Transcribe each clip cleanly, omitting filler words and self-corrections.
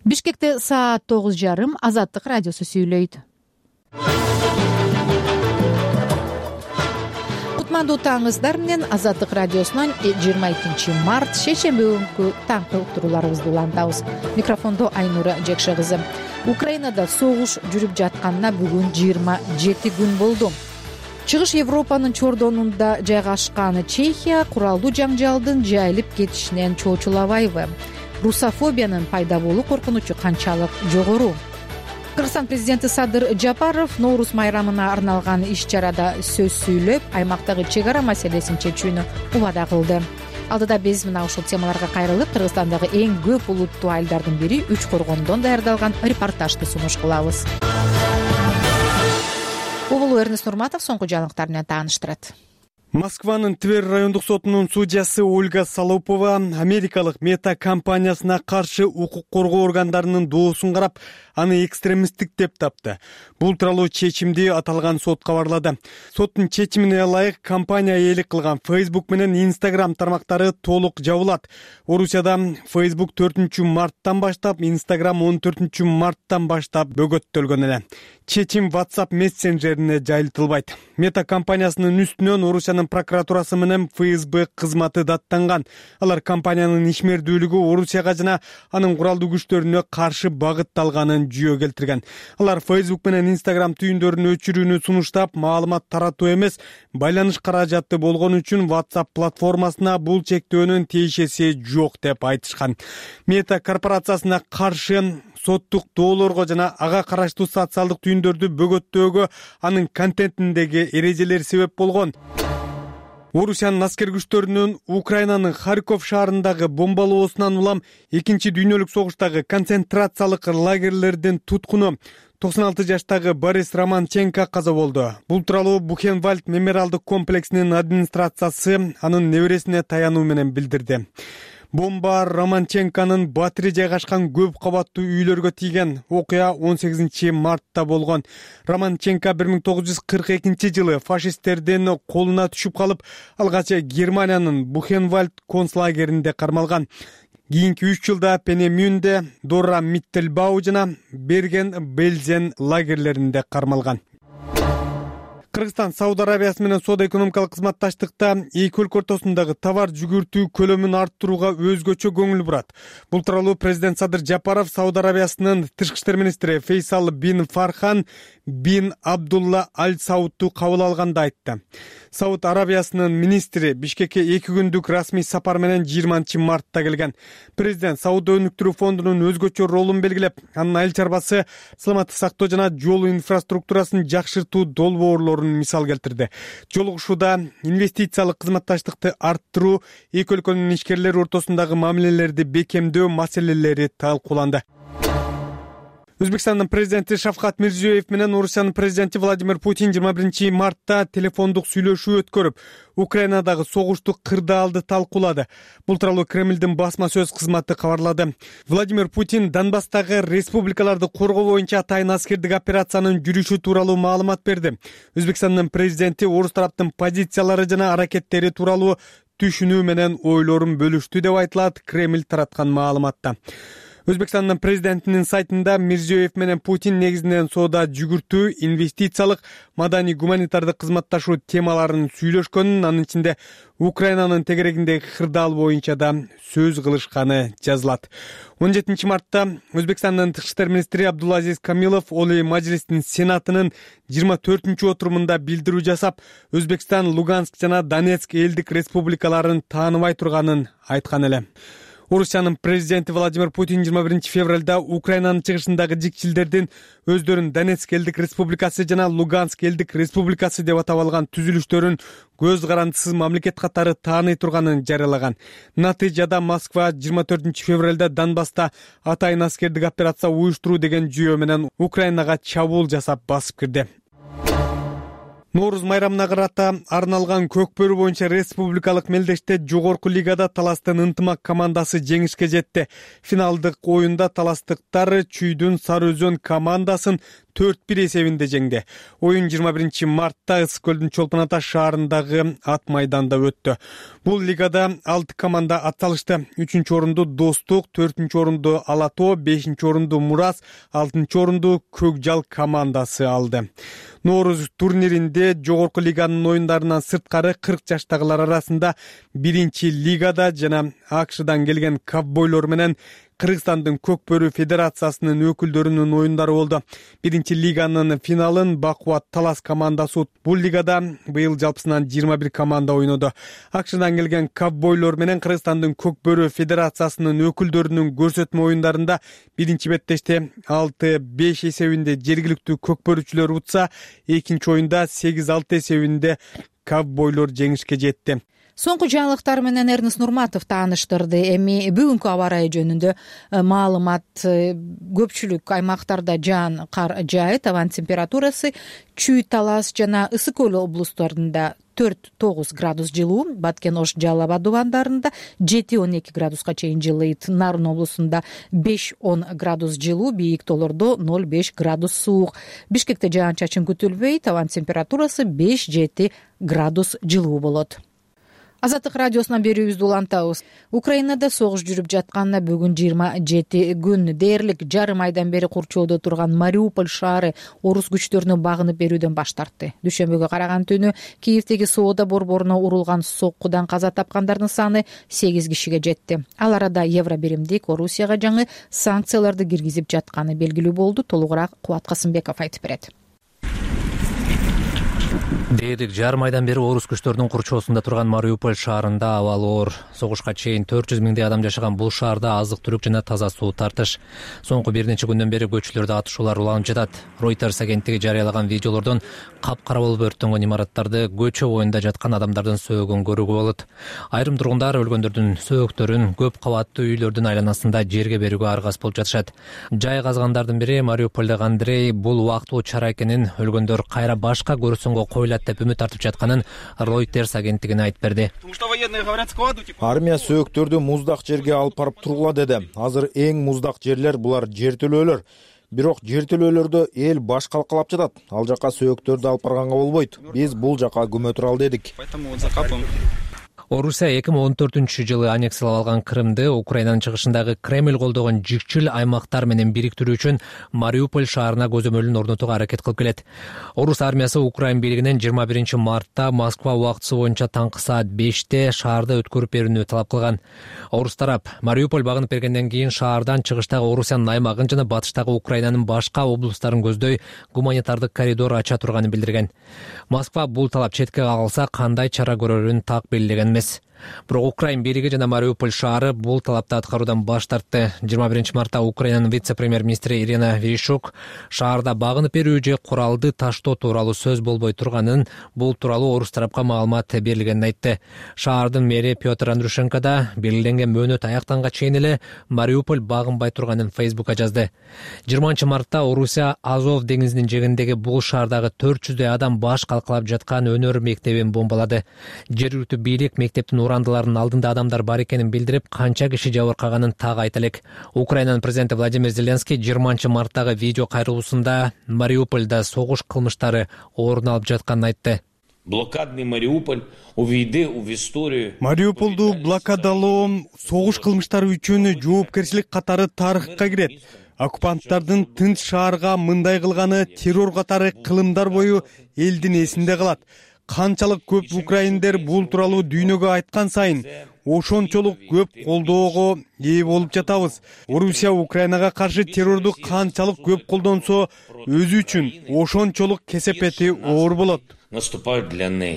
Бишкекте саат 9:30. Азаттык радиосу сүйлөйт. Кутмандуу таңыңыздар менен Азаттык радиосунан 22 март шейшемби күнкү таңкы уктурууларыбызды улантабыз. Микрофондо Айнура Жекше кызы. Украинада согуш жүрүп жатканына бүгүн 27 күн болду. Чыгыш Европанын чордонунда жайгашкан Чехия куралдуу жаңжалдын жайылып кетишинен чочулабайбы? Русофобиянын пайда болуу коркунучу канчалык жогору? Кыргызстан президенти Садыр Жапаров Ноорус майрамына арналган иш-чарада сөз сүйлөп, аймактагы чек ара маселесин чечүүнү убада кылды. Алдыда биз мына ушул темаларга кайрылып, Кыргызстандагы эң көп улуттуу айылдардын бири Үч Коргондон даярдалган репортажды сунуш кылабыз. Улуу Эрнест Нурматов соңку жаңылыктар менен тааныштырат. Москванын Тверь райондук сотунун судьясы Ольга Солопова америкалык Мета компаниясына каршы укук коргоо органдарынын доосун карап, аны экстремисттик деп тапты. Бул тууралуу чечимди аталган сот кабарлады. Соттун чечимине ылайык компания ээлик кылган Facebook менен Instagram тармактары толук жабылат. Орусияда Facebook 4-марттан баштап, Instagram 14-марттан баштап бөгөттөлгөн эле. Чечим WhatsApp мессенджерине жайылтылбайт. Мета компаниясынын үстүнөн Орусиянын прокуратурасы менен ФСБ кызматы даттанган. Алар компаниянын ишмердүүлүгү Орусияга жана анын куралдуу күчтөрүнө каршы багытталганын жүйө келтирген. Алар Facebook менен Instagram түйүндөрүн өчүрүүнү сунуштап, маалымат таратуу эмес, байланыш каражаты болгон үчүн WhatsApp платформасына бул чектөөнүн тиешеси жок деп айтышкан. Мета корпорациясына каршы соттук доолорго жана ага караштуу социалдык түйүндөрдү бөгөттөөгө анын контентиндеги эрежелер себеп болгон. Орусиянын аскер күчтөрүнүн Украинанын Харьков шаарындагы бомбалоосунан улам Экинчи дүйнөлүк согуштагы концентрациялык лагерлердин туткуну 96 жаштагы Борис Романченко каза болду. Бул тууралуу Бухенвальд мемориалдык комплексинин администрациясы анын небересине таянуу менен билдирди. Бомба Романченконун батири жайгашкан көп кабаттуу үйлөргө тийген. Окуя 18 мартта болгон. Романченко 1942 жылы фашисттердин колуна түшүп калып, алгач Германиянын Бухенвальд концлагеринде кармалган. Кийинки 3 жылда Пенемюнде, Дора Миттельбау жана Берген-Бельзен лагерлеринде кармалган. Кыргызстан Сауд Арабиясы менен соода-экономикалык кызматташтыкта эки өлкө ортосундагы товар жүгүртүү көлөмүн арттырууга өзгөчө көңүл бурат. Бул тууралуу президент Садыр Жапаров Сауд Арабиясынын тышкы иштер министри Фейсал бин Фархан бин Абдулла Аль Саудту кабыл алганда айтты. Сауд Арабиясынын министри Бишкекке 2 күндүк расмий сапар менен 20 мартта келген. Президент Сауда өнүктүрүү фондунун өзгөчө ролун белгилеп, анын айыл чарбасы, саламаттык сактоо жана жол инфраструктурасын жакшыртуу долбоорлорун мисал келтирди. Жолугушууда инвестициялык кызматташтыкты арттыруу, эки өлкөнүн ишкерлери ортосундагы мамилелерди бекемдөө маселелери талкууланды. Өзбекстандын президенти Шавкат Мирзиёев менен Орусиянын президенти Владимир Путин 21 мартта телефондук сүйлөшүү өткөрүп, Украинадагы согушту кырдаалды талкуулады. Бул тууралуу Кремлдин басма сөз кызматы кабарлады. Владимир Путин Донбасстагы республикаларды коргоо боюнча атайын аскердик операциянын жүрүшү тууралуу маалымат берди. Өзбекстандын президенти орус тараптын позициялары жана аракеттери тууралуу түшүнүү менен ойлорун бөлүштү деп айтылат Кремль тараткан маалыматта. Өзбекстандын президентинин сайтында Мирзиёев менен Путин негизинен соода жүгүртүү, инвестициялык, маданий гуманитардык кызматташуу темаларын сүйлөшкөнүн, анын ичинде Украинанын тегерегиндеги кырдаал боюнча да сөз кылышканы жазылат. 17 мартта Өзбекстандын тышкы иштер министри Абдулазиз Камилов Олий Мажлистин Сенатынын 24-отурумунда билдирүү жасап, Өзбекстан Луганск жана Донецк элдик республикаларын тааныбай турганын айткан эле. Орусиянын президенти Владимир Путин 21 февралда Украинанын чыгышындагы жикчилдердин өздөрүн Донецк элдик республикасы жана Луганск элдик республикасы деп атап алган түзүлүштөрүн көз карандысыз мамлекет катары тааный турганын жарыялаган. Натыйжада Москва 24 февралда Донбасста атайын аскердик операция уюштуруу деген жүйө менен Украинага чабуул жасап басып кирди. Нооруз майрамына карата арналган көкбөрү боюнча республикалык мелдеште жогорку лигада Таластын ынтымак командасы жеңишке жетти. Финалдык оюнда таластыктар Чүйдүн Сары Өзөн командасын 4-1 эсебинде жеңди. Оюн 21 мартта Ысык көлдүн Чолпон Ата шаарындагы ат майданда өттү. Бул лигада 6 команда атталышты. 3-чү орунду Достук, 4-чү орунду Ала Тоо, 5-чи орунду Мурас, 6-чы орунду Көкжал командасы алды. Нооруз турниринде жогорку лиганын оюндарынан сырткары 40 жаштагылар арасында 1-чи лигада жана АКШдан келген ковбойлор менен Кыргызстандын Көкбөрү федерациясынын өкүлдөрүнүн оюндары болду. 1-чи лиганын финалын Бакубат Талас командасы утtu. Бул лигада быйыл жалпысынан 21 команда ойноду. АКШдан келген ковбойлор менен Кыргызстандын Көкбөрү федерациясынын өкүлдөрүнүн көрсөтмө оюндарында 1-чи беттеште 6-5 эсебинде жергиликтүү көкбөрүчүлөр утса, 2-чи оюнда 8-6 эсебинде ковбойлор жеңишке жетти. Соңку жаңылыктар менен Эрнест Нурматов тааныштырды. Эми бүгүнкү аба ырайы жөнүндө маалымат. Көпчүлүк аймактарда жаан кар жаайт. Абанын температурасы Чүй, Талас жана Ысык көл облустарында 4-9 градус жылуу, Баткен, Ош, Жалал Абад дубандарында 7-12 градуска чейин жылыйт. Нарын облусунда 5-10 градус жылуу, бийик тоолордо 0-5 градус суук. Бишкекте жаан-чачын күтүлбөйт. Абанын температурасы 5-7 градус жылуу болот. Азаттык радиосунан берүүбүздү улантабыз. Украинада согуш жүрүп жатканына бүгүн 27 күн. Дээрлик жарым айдан бери курчоодо турган Мариуполь шаары орус күчтөрүнө багынып берүүдөн баш тартты. Дүйшөмбүгө караган түнү Киевдеги соода борборуна урулган соккудан каза тапкандардын саны 8 кишиге жетти. Ал арада евро биримдик Орусияга жаңы санкцияларды киргизип жатканы белгилүү болду. Толугураак Кубат Касымбеков айтып берет. Дээрлик жарым айдан бери орус күчтөрүнүн курчоосунда турган Мариуполь шаарында абалы оор. Согушка чейин 400 миңдей адам жашаган бул шаарда азык-түлүк жана таза суу тартыш. Соңку бир нече күндөн бери көчөлөрдө атышуулар уланып жатат. Reuters агенттиги жарыялаган видеолордон капкара болуп өрттөнгөн имараттарды, көчө боюнда жаткан адамдардын сөөгүн көрүүгө болот. Айрым тургундар өлгөндөрдүн сөөктөрүн көп кабаттуу үйлөрдүн айланасында жерге берүүгө аргас болуп жатышат. Жай казгандардын бири Мариуполдогу Андрей бул убактылуу чара экенин, өлгөндөр кайра башка көрсөнгө коюлат деп үмүт артып жатканын Reuters агенттигине айтып берди. Армия сөөктөрдү муздак жерге алып барып тургула деди. Азыр эң муздак жерлер булар жертөлөөлөр. Бирок жертөлөөлөрдө эл баш калкалап жатат. Ал жака сөөктөрдү алып барганга болбойт. Биз бул жака күмө туралы дедик. Орусия 2014-жылы аннексиялап алган Крымды Украинанын чыгышындагы Кремль колдогон жикчил аймактар менен бириктирүү үчүн Мариуполь шаарына көзөмөлүн орнотууга аракет кылып келет. Орус армиясы Украин бийлигинен 21 мартта Москва убактысы боюнча таңкы саат 5-те шаарда өткөрүп берүүнү талап кылган. Орус тарап Мариуполь багынып бергенден кийин шаардан чыгыштагы Орусиянын аймагын жана батыштагы Украинанын башка облустарын көздөй гуманитардык коридор ача турганын билдирген. Москва бул талап четке кагылса кандай чара көрөрүн так белгилеген эмес. Бирок Украин бийлиги жана Мариуполь шаары бул талапты аткаруудан баш тартты. 21 мартта Украинанын вице-премьер-министри Ирина Верещук шаарда багынып берүү же куралды таштоо тууралуу сөз болбой турганын, бул тууралуу орус тарапка маалымат берилгенин айтты. Шаардын мэри Петр Андрушенко да белгиленген мөөнөт аяктанга чейин эле Мариуполь багынбай турганын Facebook'ка жазды. 20 мартта Орусия Азов деңизинин жээгиндеги бул шаардагы 400 адам баш калкалап жаткан өнөр мектебин бомбалады. Жергиликтүү бийлик мектептин урандыларынын алдында адамдар бар экенин билдирип, канча киши жабыркаганын так айта элек. Украинанын президенти Владимир Зеленский 20 марттагы видео кайрылуусунда Мариупольда согуш кылмыштары орун алып жатканын айтты. Блокадный Мариуполь увейди в историю. Мариуполду блокадалоо согуш кылмыштары үчүн жоопкерчилик катары тарыхка кирет. Оккупанттардын тынч шаарга мындай кылганы террор катары кылымдар бою элдин эсинде калат. Канчалык көп украиндер бул тууралуу дүйнөгө айткан сайын ошончолук көп колдоого ээ болуп жатабыз. Орусия Украинага каршы террорду канчалык көп колдонсо, өзү үчүн ошончолук кесепети оор болот. Наступают для ней.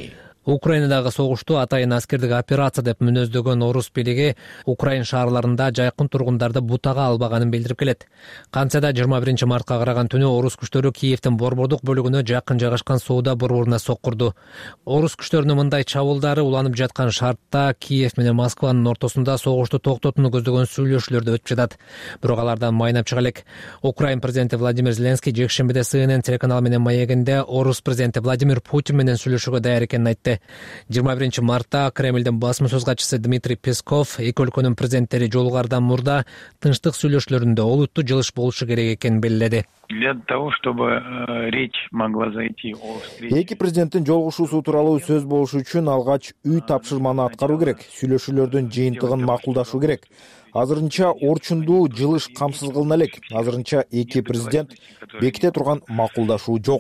Украинадагы согушту атайын аскердик операция деп мүнөздөгөн орус бийлиги Украин шаарларында жайкын тургундарды бутага албаганын билдирип келет. Кантса да 21 мартка караган түнү орус күчтөрү Киевдин борбордук бөлүгүнө жакын жайгашкан соода борборуна соккурду. Орус күчтөрүнүн мындай чабуулдары уланып жаткан шартта Киев менен Москванын ортосунда согушту токтотууну көздөгөн сүйлөшүүлөр да өтүп жатат. Бирок алардан майнап чыга элек. Украин президенти Владимир Зеленский жекшембиде CNN телеканалы менен маегинде орус президенти Владимир Путин менен сүйлөшүүгө даяр экенин айтты. 21 мартта Кремлдин басма сөз катчысы Дмитрий Песков эки өлкөнүн президенттери жолугардан мурда тынчтык сүйлөшүүлөрүндө олуттуу жылыш болушу керек экенин белгиледи. Для того, чтобы речь могла зайти о встрече. Эки президенттин жолугушуусу тууралуу сөз болушу үчүн алгач үй тапшырманы аткаруу керек, сүйлөшүүлөрдүн жыйынтыгын макулдашуу керек. Азырынча орчундуу жылыш камсыз кылына элек. Азырынча эки президент беките турган макулдашуу жок.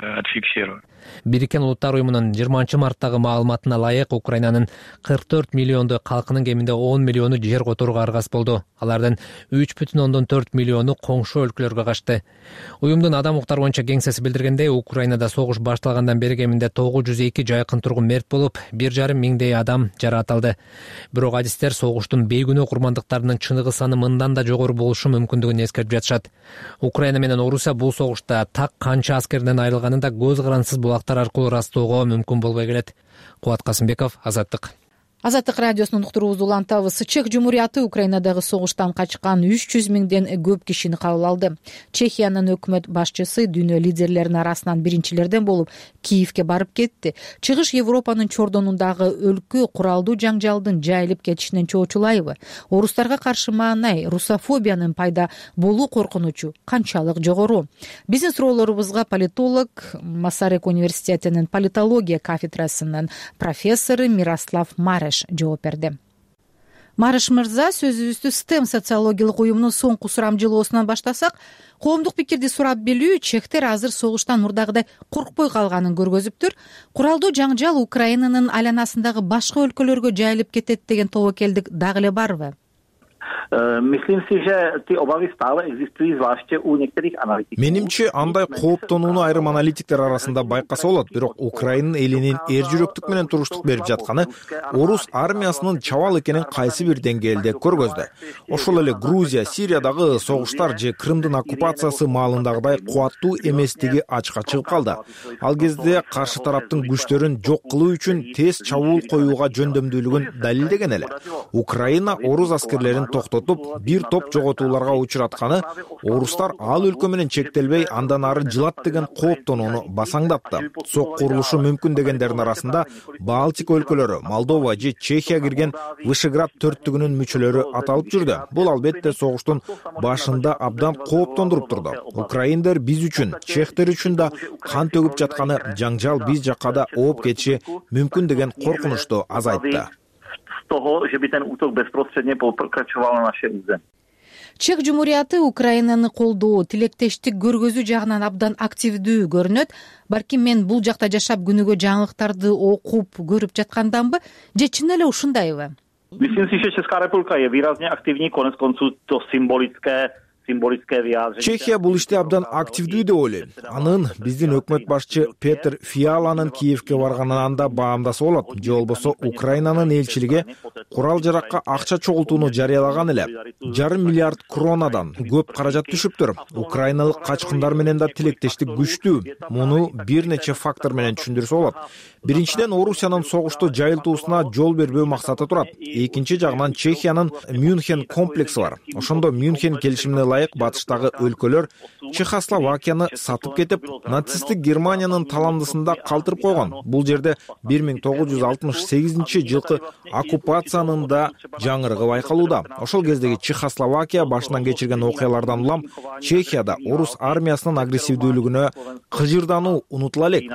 Бириккен Улуттар уюмунун 20 марттагы маалыматына ылайык Украинанын 44 миллиондуу калкынын кеминде 10 миллиону жер которууга аргас болду. Алардын 3,4 миллиону коңшу өлкөлөргө качты. Уюмдун адам укуктары боюнча кеңсеси билдиргендей, Украинада согуш башталгандан бери кеминде 902 жайкын тургун мерт болуп, 1,5 миңдей адам жаратылды. Бирок адистер согуштун бейгүнөө курмандыктарынын чыныгы саны мындан да жогору болушу мүмкүндүгүн эскертип жатышат. Украина менен Орусия бул согушта так канча аскерден айрылганын да көз карансыз булактар аркылуу ырастоого мүмкүн болбой келет. Кубат Касымбеков, Азаттык. Азаттык радиосунун уктуруубузду улантабыз. Чех Жумурияты Украинадагы согуштан качкан 300 миңден көп кишини кабыл алды. Чехиянын өкмөт башчысы дүйнө лидерлеринин арасынан биринчилерден болуп Киевке барып кетти. Чыгыш Европанын чордонундагы өлкө куралдуу жаңжалдын жайылып кетишинен чоочулайбы? Орустарга каршы маанай, русофобиянын пайда болуу коркунучу канчалык жогору? Биздин суроолорубузга политолог, Масарек университетинин политология кафедрасынын профессору Мирослав Мареш жооп берди. Мареш мырза, сөзүбүздү STEM социологиялык уюмунун соңку сурамжылоосунан баштасак, коомдук пикирди сурап билүү чехтер азыр согуштан мурдагыдай коркпой калганын көргөзүптүр. Куралдуу жаңжал Украинанын айланасындагы башка өлкөлөргө жайылып кетет деген тобокелдик дагы эле барбы? Myslím si, že ty obavy stále existují, zvláště u některých analytiků. Менимче, андай кооптонууну айрым аналитиктер арасында байкаса болот, бирок Украинанын элинин эр жүрөктүк менен туруштук берип жатканы орус армиясынын чабал экенин кайсы бир деңгээлде көргөздү. Ошол эле Грузия, Сириядагы согуштар же Крымдын оккупациясы маалындагыдай кубаттуу эместиги ачка чыгып калды. Ал кезде каршы тараптын күчтөрүн жок кылуу үчүн тез чабуул коюуга жөндөмдүүлүгүн далилдеген эле. Украина орус аскерлерин токтотуп, бир топ жоготууларга учуратканы орустар ал өлкө менен чектелбей андан ары жылат деген кооптонууну басаңдатты. Сок курулушу мүмкүн дегендердин арасында Балтика өлкөлөрү, Молдова же Чехия кирген Вышеград төрттүгүнүн мүчөлөрү аталып жүрдү. Бул албетте согуштун башында абдан кооптондуруп турду. Украиндер биз үчүн, чехтер үчүн да кан төгүп жатканы жаңжал биз жакка да ооп кетиши мүмкүн деген коркунучту азайтты. Чех Жумурияты Украинаны колдоо, тилектештик көргөзүү жагынан абдан активдүү көрүнөт. Балким мен бул жакта жашап күнүгө жаңылыктарды окуп көрүп жатканданбы, же чын эле ушундайбы? Myslím si, že Česká republika je výrazně aktivní, konec konců to symbolické Чехия бул иште абдан активдүү деп ойлойм. Анын биздин өкмөт башчы Петр Фиаланын Киевке барганынан да баамдаса болот. Же болбосо Украинанын элчилиги курал жаракка акча чогултууну жарыялаган эле. 1,5 миллиард кронадан көп каражат түшүптүр. Украиналык качкындар менен да тилектештик күчтүү. Муну бир нече фактор менен түшүндүрсө болот. Биринчиден, Орусиянын согушту жайылтуусуна жол бербөө максаты турат. Экинчи жагынан Чехиянын Мюнхен комплекси бар. Ошондо Мюнхен келишимине ылайык батыштагы өлкөлөр Чехословакияны сатып кетип, нацисттик Германиянын таландысында калтырып койгон. Бул жерде 1968-жылкы оккупациянын да жаңырыгы байкалууда. Ошол кездеги Чехословакия башынан кечирген окуялардан улам Чехияда орус армиясынын агрессивдүүлүгүнө кыжырдануу унутула элек.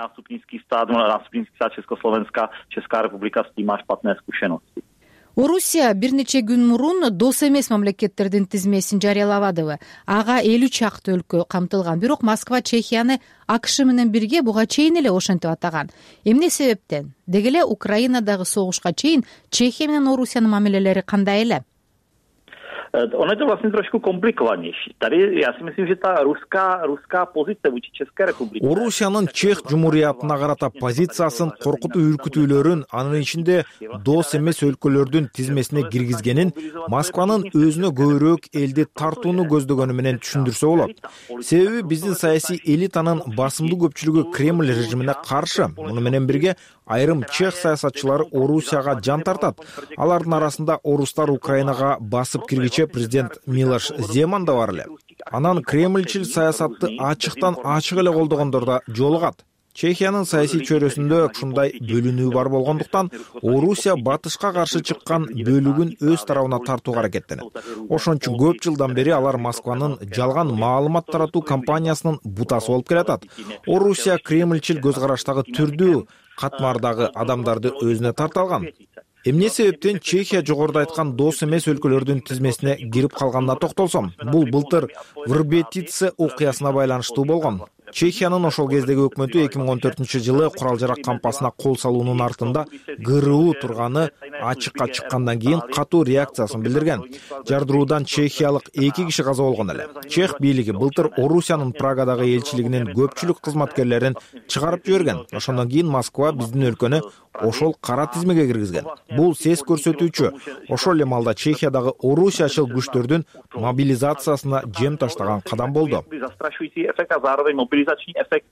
Česká republika s tím má špatné zkušenosti. Орусия бир нече күн мурун дос эмес мамлекеттердин тизмесин жарыялабадыбы? Ага 50 чакты өлкө камтылган. Бирок Москва Чехияны АКШ менен бирге буга чейин эле ошентип атаган. Эмне себептен? Деги эле Украинадагы согушка чейин Чехия менен Орусиянын мамилелери кандай эле? Ono je to vlastně trošku komplikovanější. Tady já si myslím, že ta ruská pozice vůči České republice. Орусиянын Чех Жумурiyatына карата позициясын коркутуу үркүтүүлөрүн, анын ичинде дос эмес өлкөлөрдүн тизмесине киргизгенин Москванын өзүнө көбүрөөк элди тартууну көздөгөнү менен түшүндүрсө болот. Себеби биздин саясий элитанын басымдуу көпчүлүгү Кремль режимине каршы. Муну менен бирге айрым чех саясатчылары Орусияга жан тартат. Алардын арасында орустар Украинага басып киргиче президент Милош Земан да бар эле. Анан Кремльчил саясатты ачыктан ачык эле колдогондор да жолугат. Чехиянын саясий чөйрөсүндө ушундай бөлүнүү бар болгондуктан Орусия батышка каршы чыккан бөлүгүн өз тарабына тартууга аракеттенет. Ошон үчүн көп жылдан бери алар Москванын жалган маалымат таратуу компаниясынын бутасы болуп келатат. Орусия Кремльчил көз караштагы түрдүү катмардагы адамдарды өзүнө тарта алган. Эмне себептен Чехия жогоруда айткан дос эмес өлкөлөрдүн тизмесине кирип калганына токтолсом, бул былтыр Врбетице окуясына байланыштуу болгон. Чехиянын ошол кездеги өкмөтү 2014-жылы курал-жарак кампасына кол салуунун артында ГРУ турганы ачыкка чыккандан кийин катуу реакциясын билдирген. Жардыруудан чехиялык 2 киши каза болгон эле. Чех бийлиги былтыр Орусиянын Прагадагы элчилигинин көпчүлүк кызматкерлерин чыгарып жиберген. Ошондон кийин Москва биздин өлкөнү ошол кара тизмеге киргизген. Бул сес көрсөтүүчү. Ошол эле малда Чехиядагы орусиячыл күчтөрдүн мобилизациясына жем таштаган кадам болду. Mobilizační efekt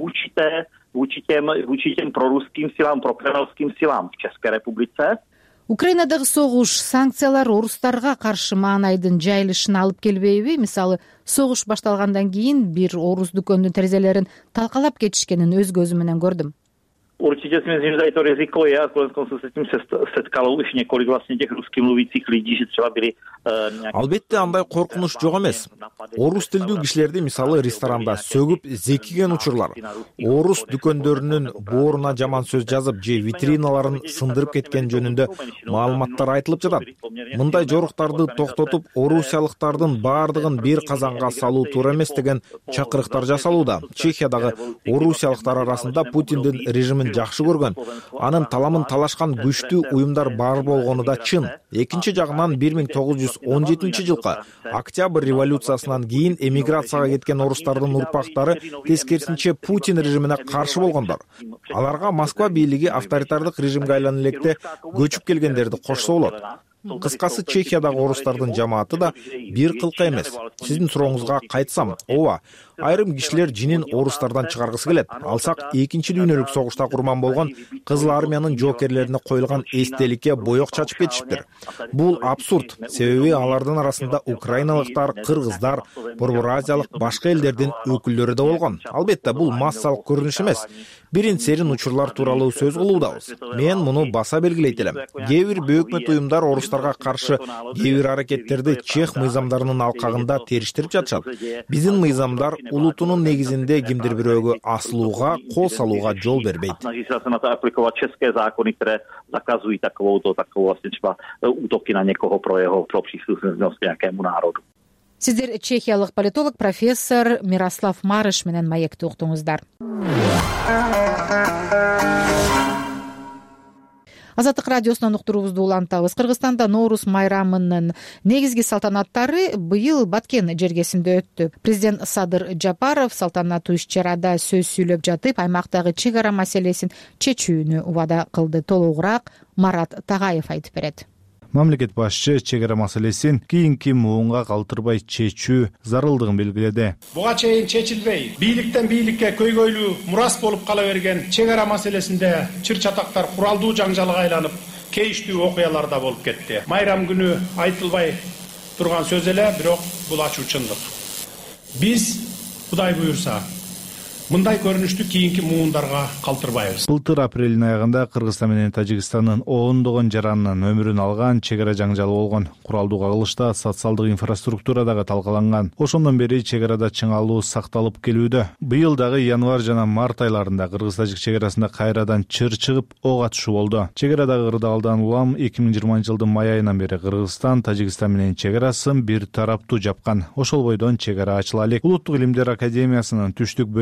vůči těm proruským silám, prokremelským silám v České republice. Украинадагы согуш, санкциялар орустарга каршы маанайдын жайылышына алып келбейби? Мисалы, согуш башталгандан кийин бир орус дүкөндүн терезелерин талкалап кетишкенин өз көзүм менен көрдүм. Určitě si myslím, že tady to riziko je a koneckonců se s tím setkalo už několik vlastně těch rusky mluvících lidí, že třeba byli Албетте андай коркунуч жок эмес. Орус тилдүү кишилерди мисалы ресторанда сөгүп зекиген учурлар, орус дүкөндөрүнүн бооруна жаман сөз жазып же витриналарын сындырып кеткен жөнүндө маалыматтар айтылып жатат. Мындай жоруктарды токтотуп, орусиялыктардын баардыгын бир казанга салуу туура эмес деген чакырыктар жасалууда. Чехиядагы орусиялыктар арасында Путиндин режимин жакшы көргөн, анын таламын талашкан күчтүү уюмдар бар болгону да чын. Экинчи жагынан 1917-жылкы Октябрь революциясынан кийин эмиграцияга кеткен орустардын урпактары тескерисинче Путин режимине каршы болгондор. Аларга Москва бийлиги авторитардык режимге айланып электе көчүп келгендерди кошсо болот. Кыскасы, Чехиядагы орустардын жамааты да бир кылка эмес. Сиздин сурооңузга кайтсам, ооба, айрым кишилер жинин орустардан чыгаргысы келет. Алсак, экинчи дүйнөлүк согушта курман болгон Кызыл армиянын жоокерлерине коюлган эстеликке боек чачып кетишиптир. Бул абсурд, себеби алардын арасында украиналыктар, кыргыздар, Борбор Азиялык башка элдердин өкүлдөрү да болгон. Албетте, бул массалык көрүнүш эмес. Бирин-серин учурлар тууралуу сөз кылуудабыз. Мен муну баса белгилейт элем. Кээ бир бөкмөт уюмдар орустарга каршы кээ бир аракеттерди чех мыйзамдарынын алкагында териштирип жатышат. Биздин мыйзамдар улутунун негизинде кимдир бирөөгө асылууга, кол салууга жол бербейт. Сиздер чехиялык политолог профессор Мирослав Марыш менен маекти уктуңуздар. Азаттык радиосунан уктуруубузду улантабыз. Кыргызстанда Ноорус майрамынын негизги салтанаттары быйыл Баткен жергесинде өттү. Президент Садыр Жапаров салтанаттуу иш-чарада сөз сүйлөп жатып, аймактагы чек ара маселесин чечүүнү убада кылды. Толугураак Марат Тагаев айтып берет. Мамлекет башчы чек ара маселесин кийинки муунга калтырбай чечүү зарылдыгын белгиледи. Буга чейин чечилбей, бийликтен бийликке көйгөйлүү мурас болуп кала берген чек ара маселесинде чыр-чатактар куралдуу жаңжалга айланып, кейиштүү окуялар да болуп кетти. Майрам күнү айтылбай турган сөз эле, бирок бул ачуу чындык. Биз, Кудай буйрса, мындай көрүнүштү кийинки муундарга калтырбайбыз. Былтыр апрелдин аягында Кыргызстан менен Тажикстандын ондогон жаранынын өмүрүн алган чек ара жаңжалы болгон. Куралдуу кагылышта социалдык инфраструктура дагы талкаланган. Ошондон бери чек арада чыңалуу сакталып келүүдө. Быйыл дагы январь жана март айларында Кыргыз-Тажик чек арасында кайрадан чыр чыгып ок атышуу болду. Чек арадагы кырдаалдан улам 2020-жылдын май айынан бери Кыргызстан Тажикстан менен чек арасын бир тараптуу жапкан. Ошол бойдон чек ара ачыла элек. Улуттук илимдер академиясынын түштүк бөлүмүнүн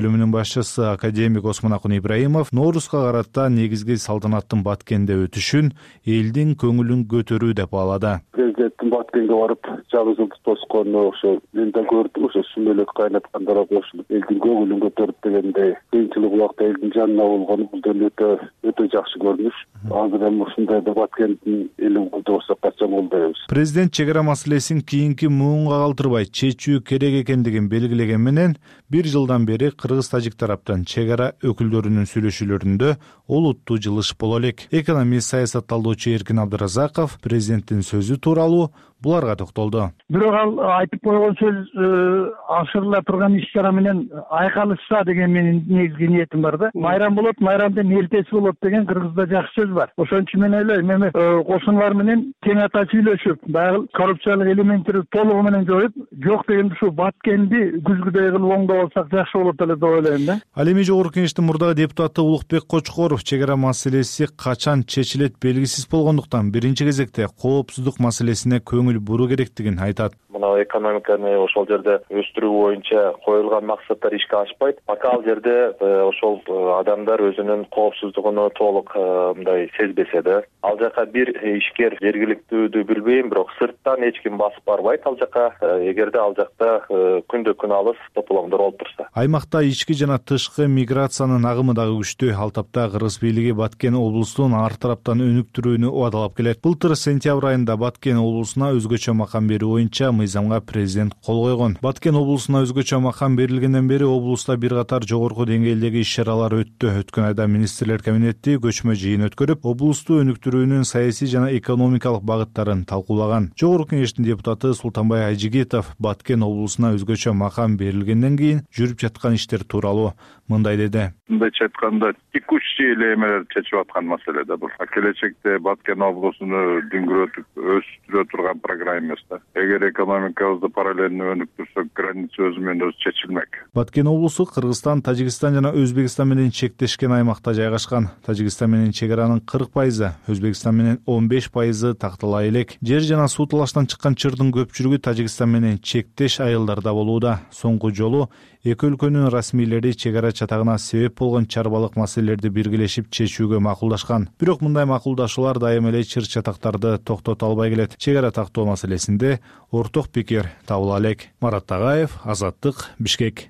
башчысы академик Осмонакун Ибраимов Ноорузга карата негизги салтанаттын Баткенде өтүшүн элдин көңүлүн көтөрүү деп баалады. Президенттин Баткенге барып жаңы жылды тоскону ошо мен да көрдүм, ошо сүмөлөк кайнаткандарға кошулуп элдин көңүлүн көтөрүп дегендей кыйынчылык убакта элдин жанына болгону бул өтө жакшы көрүнүш. Азыр эми ушундай Баткендин элин колдобосок качан колдойбуз. Президент чек ара маселесин кийинки муунга калтырбай чечүү керек экендигин белгилеген менен 1 жылдан бери кыргыз-тажик тараптан чек ара өкүлдөрүнүн сүйлөшүүлөрүндө олуттуу жылыш боло элек. Экономист, саясат талдоочу Эркин Абдыразаков президенттин сөзү тууралуу буларга токтолду. Бирок ал айтып койгон сөз ашырыла турган иш чара менен айкалышса деген менин негизги ниетим бар да. Майрам болот, майрамдын элтеси болот деген кыргызда жакшы сөз бар. Ошон үчүн мен ойлойм, эми кошуналар менен тең ата сүйлөшүп, баягы коррупциялык элементтерди толугу менен жоюп, жок дегенде ушу Баткенди күзгүдөй кылып оңдоп алсак жакшы болот эле деп ойлойм да. Ал эми жогорку кеңештин мурдагы депутаты Улукбек Кочкоров чек ара маселеси качан чечилет белгисиз болгондуктан биринчи кезекте коопсуздук маселесине көңүл буруу керектигин айтат. Мына экономиканы ошол жерде өстүрүү боюнча коюлган максаттар ишке ашпайт. Пока ал жерде ошол адамдар өзүнүн коопсуздугуну толук мындай сезбесе да, ал жака бир ишкер жергиликтүүдү билбейм, бирок сырттан эч ким басып барбайт ал жака, эгерде ал жакта күндө күн алыс тополоңдор болуп турса. Аймакта ички жана тышкы миграциянын агымы дагы күчтүү. Ал тапта кыргыз бийлиги Баткен облустун ар тараптан өнүктүрүүнү убадалап келет. Былтыр сентябрь айында Баткен облусуна өзгөчө макам берүү боюнча мыйзамга президент кол койгон. Баткен облусуна өзгөчө макам берилгенден бери облуста бир катар жогорку деңгээлдеги иш-чаралар өттү. Өткөн айда министрлер кабинети көчмө жыйын өткөрүп, облусту өнүктүрүүнүн саясий жана экономикалык багыттарын талкуулаган. Жогорку кеңештин депутаты Султанбай Айжигитов Баткен облусуна өзгөчө макам берилгенден кийин жүрүп жаткан иштер тууралуу мындай деди. Мындайча айтканда, текущий эле эмелер чечип аткан маселе да бул. Келечекте Баткен облусуну дүңгүрөтүп өстүрө турган программа эмес да. Эгер экономикабызды параллельно өнүктүрсөк, граница өзү менен өзү чечилмек. Баткен облусу Кыргызстан, Тажикстан жана Өзбекстан менен чектешкен аймакта жайгашкан. Тажикстан менен чек аранын 40%, Өзбекстан менен 15% такталай элек. Жер жана суу талаштан чыккан чырдын көпчүлүгү Тажикстан менен чектеш айылдарда болууда. Соңку жолу эки өлкөнүн расмийлери чек ара чатагына себеп болгон чарбалык маселелерди биргелешип чечүүгө макулдашкан. Бирок мындай макулдашуулар дайыма эле чыр-чатактарды токтото албай келет. Чек ара тактоо маселесинде орток пикир табыла элек. Марат Тагаев, Азаттык, Бишкек.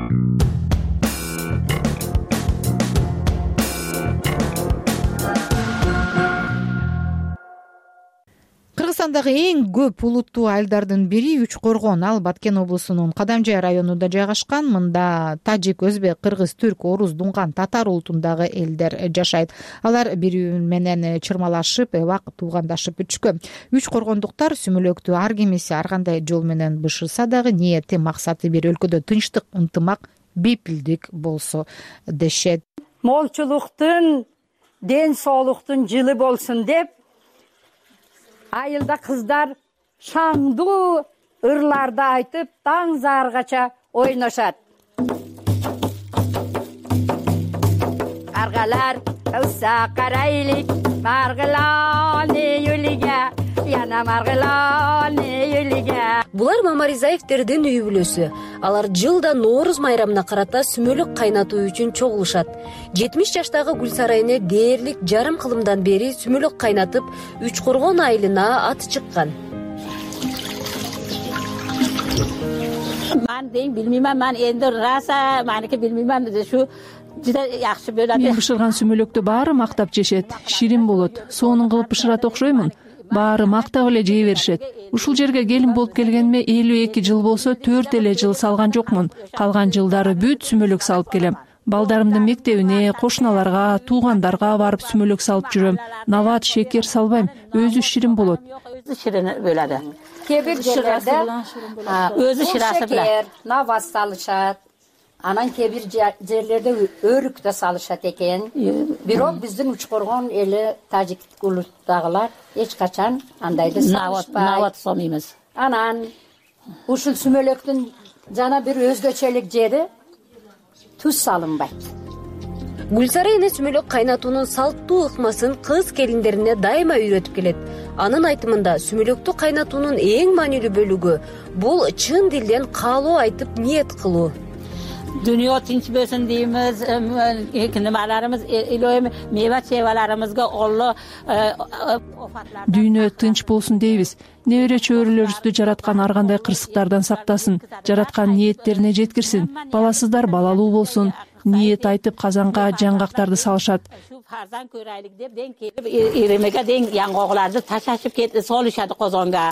Кыргызстандагы эң көп улуттуу айылдардын бири Үч Коргон. Ал Баткен облусунун Кадамжай районунда жайгашкан. Мында тажик, өзбек, кыргыз, түрк, орус, дунган, татар улутундагы элдер жашайт. Алар бири менен чырмалашып, эбак туугандашып өтүшкөн. Үч Коргондуктар сүмөлөктү ар кимиси ар кандай жол менен бышырса дагы ниети, максаты бир: өлкөдө тынчтык, ынтымак, бейпилдик болсо дешет. Молчулуктун, ден соолуктун жылы болсун деп айылда кыздар шаңдуу ырларды айтып, таң заргача ойношат. Каргалар кылса карайлык, маргыланы юлиге, яна маргыланы юлиге. Булар Мамаризаевтердин үй бүлөсү. Алар жылда Нооруз майрамына карата сүмөлөк кайнатуу үчүн чогулушат. 70 жаштагы Гүлсарайне дээрлик жарым кылымдан бери сүмөлөк кайнатып, Үч Коргон айылына аты чыккан. Мен билмеймин, мен энди раса, меники билмеймин, шу жыда жакшы болот. Мен бышырган сүмөлөктү баары мактап жешет. Ширин болот. Соонун кылып бышырат окшоймун. Баары мактап эле жей беришет. Ушул жерге келин болуп келгениме 52 жыл болсо, 4 эле жыл салган жокмун. Калган жылдары бүт сүмөлөк салып келем. Балдарымдын мектебине, кошуналарга, туугандарга барып сүмөлөк салып жүрөм. Нават, шекер салбайм. Өзү ширин болот. Өзү ширин болот. Кебир жерлерде өзү ширасы шекер, нават салышат. Анан кебир жерлерде өрүк да салышат экен. Бирок биздин Үч Коргон эли тажик улуттагылар эч качан андайды салышпайт. Нават салмайбыз. Анан ушул сүмөлөктүн жана бир өзгөчөлүк жери туз салынбайт. Гүлсарай эне сүмөлөк кайнатуунун салттуу ыкмасын кыз келиндерине дайыма үйрөтүп келет. Анын айтымында сүмөлөктү кайнатуунун эң маанилүү бөлүгү бул чын дилден каалоо айтып ниет кылуу. Dünya tinch bo'lsin deymiz. Nimalarimiz, iloyim meva chevalarimizga Alloh дүйнө тынч болсун дейбиz. Небере чөбөрөлөрүбүздү жараткан ар кандай кырсыктардан сактасын, жараткан ниеттерине жеткирсин. Баласыздар балалуу болсун. Ниет айтып казанга жаңгактарды салышат. Farzand ko'raylik deb den kelib erimaga den yong'oqlarni tashashib ketdi, solishadi qozonga.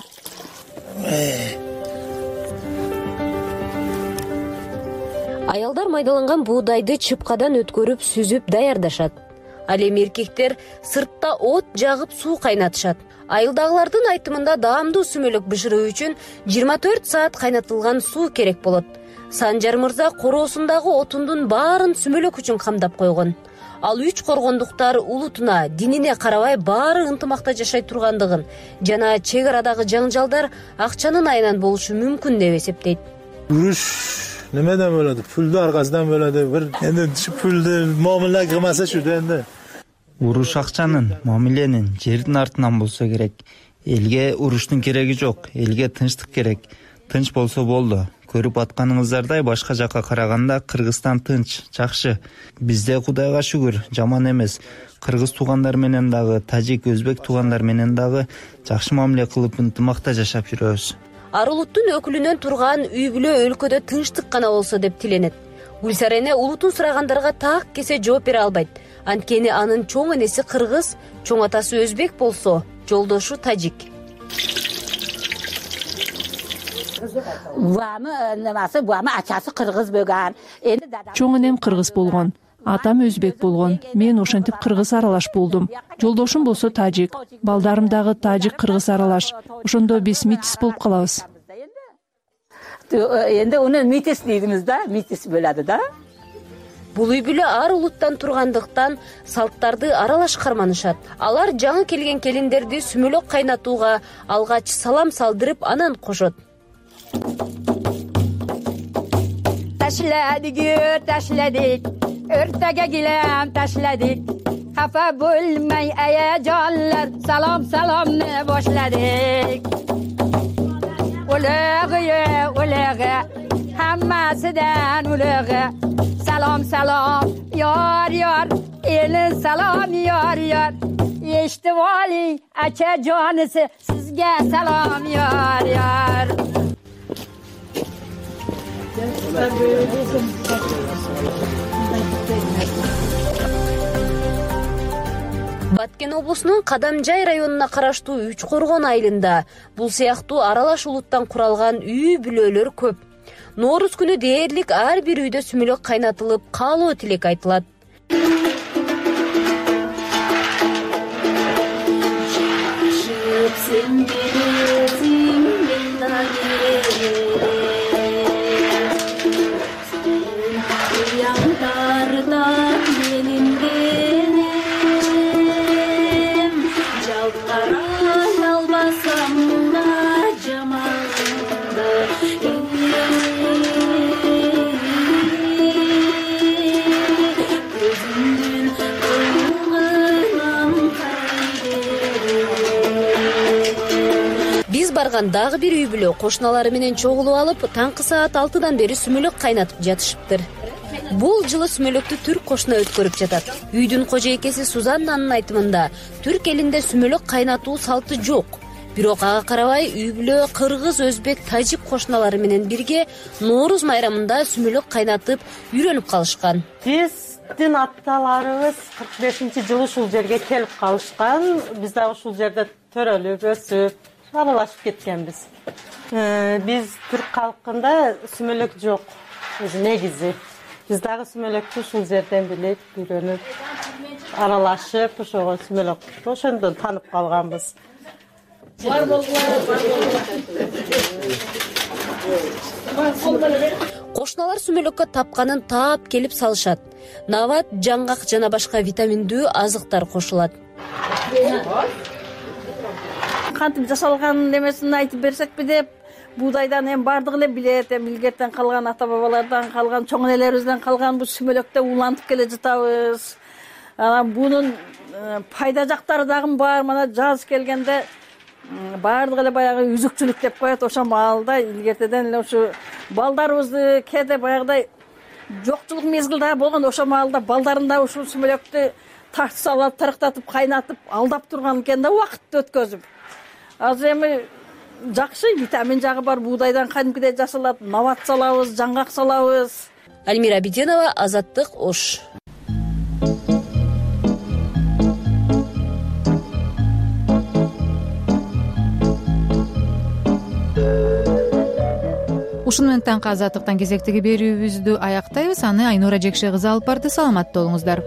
Аялдар майдаланган буудайды чыпкадан өткөрүп сүзүп даярдашат. Ал эми эркектер сыртта от жагып суу кайнатышат. Айылдагылардын айтымында даамдуу сүмөлөк бышыруу үчүн 24 саат кайнатылган суу керек болот. Санжар мырза короосундагы отундун баарын сүмөлөк үчүн камдап койгон. Ал 3 коргондуктар улутуна, динине карабай баары ынтымакта жашай тургандыгын жана чек арадагы жаңжалдар акчанын айынан болушу мүмкүн деп эсептейт. Уруш немеден bo'ladi? Pulni orqasidan bo'ladi. Bir endi shu pulni muomala qilmasa shu endi. Уруш акчанын, мамиленин жердин артынан болсо керек. Элге уруштун кереги жок, элге тынчтык керек. Тынч болсо болду. Көрүп атканыңыздардай башка жакка караганда Кыргызстан тынч, жакшы. Бизде Кудайга шүгүр, жаман эмес. Кыргыз туугандар менен дагы, тажик, өзбек туугандар менен дагы жакшы мамиле кылып ынтымакта жашап жүрөбүз. Ар улуттун өкүлүнөн турган үй бүлө өлкөдө тынчтык гана болсо деп тиленет. Гүлсарене улутун сурагандарга так кесе жооп бере албайт. Анткени анын чоң энеси кыргыз, чоң атасы өзбек болсо, жолдошу тажик. Буамы ачасы кыргыз болгон. Чоң энем кыргыз болгон. Атам өзбек болгон. Мен ошентип кыргыз аралаш болдум. Жолдошум болсо тажик. Балдарым дагы тажик кыргыз аралаш. Ошондо биз митис болуп калабыз. Энди уну митис дейбиз да, митис болот да. Бул үй бүлө ар улуттан тургандыктан салттарды аралаш карманышат. Алар жаңы келген келиндерди сүмөлөк кайнатууга алгач салам салдырып анан кошот. Tashladik, o'rtaga gilam tashladik. Xafa bo'lmay ayajonlar, salomni boshladik. Ulug'i, hammasidan ulug'i. Salom, yor, elin salom, yor. Eshitib oling, achajonisi, sizga salom, yor. Баткен облусунун Кадамжай районуна караштуу Үч Коргон айылында бул сыяктуу аралаш улуттан куралган үй бүлөлөр көп. Нооруз күнү дээрлик ар бир үйдө сүмөлөк кайнатылып, каалоо тилек айтылат. Дагы бир үй бүлө кошуналары менен чогулуп алып, таңкы саат 6-дан бери сүмөлөк кайнатып жатышыптыр. Бул жылы сүмөлөктү түрк кошуна өткөрүп жатат. Үйдүн кожойкеси Сузаннанын айтымында, түрк элинде сүмөлөк кайнатуу салты жок. Бирок ага карабай үй бүлө кыргыз, өзбек, тажик кошуналары менен бирге Нооруз майрамында сүмөлөк кайнатып үйрөнүп калышкан. Биздин атталарыбыз 45-жылы ушул жерге келип калышкан. Биз дагы ушул жерде төрөлүп, өсүп аралашып кеткенбиз. Биз түрк калкында сүмөлөк жок. Негизи биз дагы сүмөлөктү ушул жерден билип, үйрөнүп, аралашып, ошого сүмөлөк ошондон танып калганбыз. Кошуналар сүмөлөккө тапканын таап келип салышат. Нават, жаңгак жана башка витаминдүү азыктар кошулат. Кантип жасалган немесин айтып берсекпи деп, буудайдан эми бардыгы эле билет, илгертен калган ата бабалардан калган, чоң энелерибизден калган бул сүмөлөктө улантып келе жатабыз. Бунун пайда жактары дагы бар. Мына жаз келгенде бардыгы эле баягы үзүкчүлүк деп коет. Ошо маалда илгертеден эле ушу балдарыбызды кээде баягыдай жокчулук мезгилде болгон ошол маалда балдарын да ушул сүмөлөктү таш салып тарыктатып кайнатып алдап турган экен да убакытты өткөзүп. Азыр эми жакшы витамин жагы бар, буудайдан кадимкидей жасалат, нават салабыз, жаңгак салабыз. Альмира Абиденова, Азаттык, Ош. Ушуну менен таңкы Азаттыктан кезектеги берүүбүздү аяктайбыз. Аны Айнура Жекше кызы алып барды. Саламатта болуңуздар.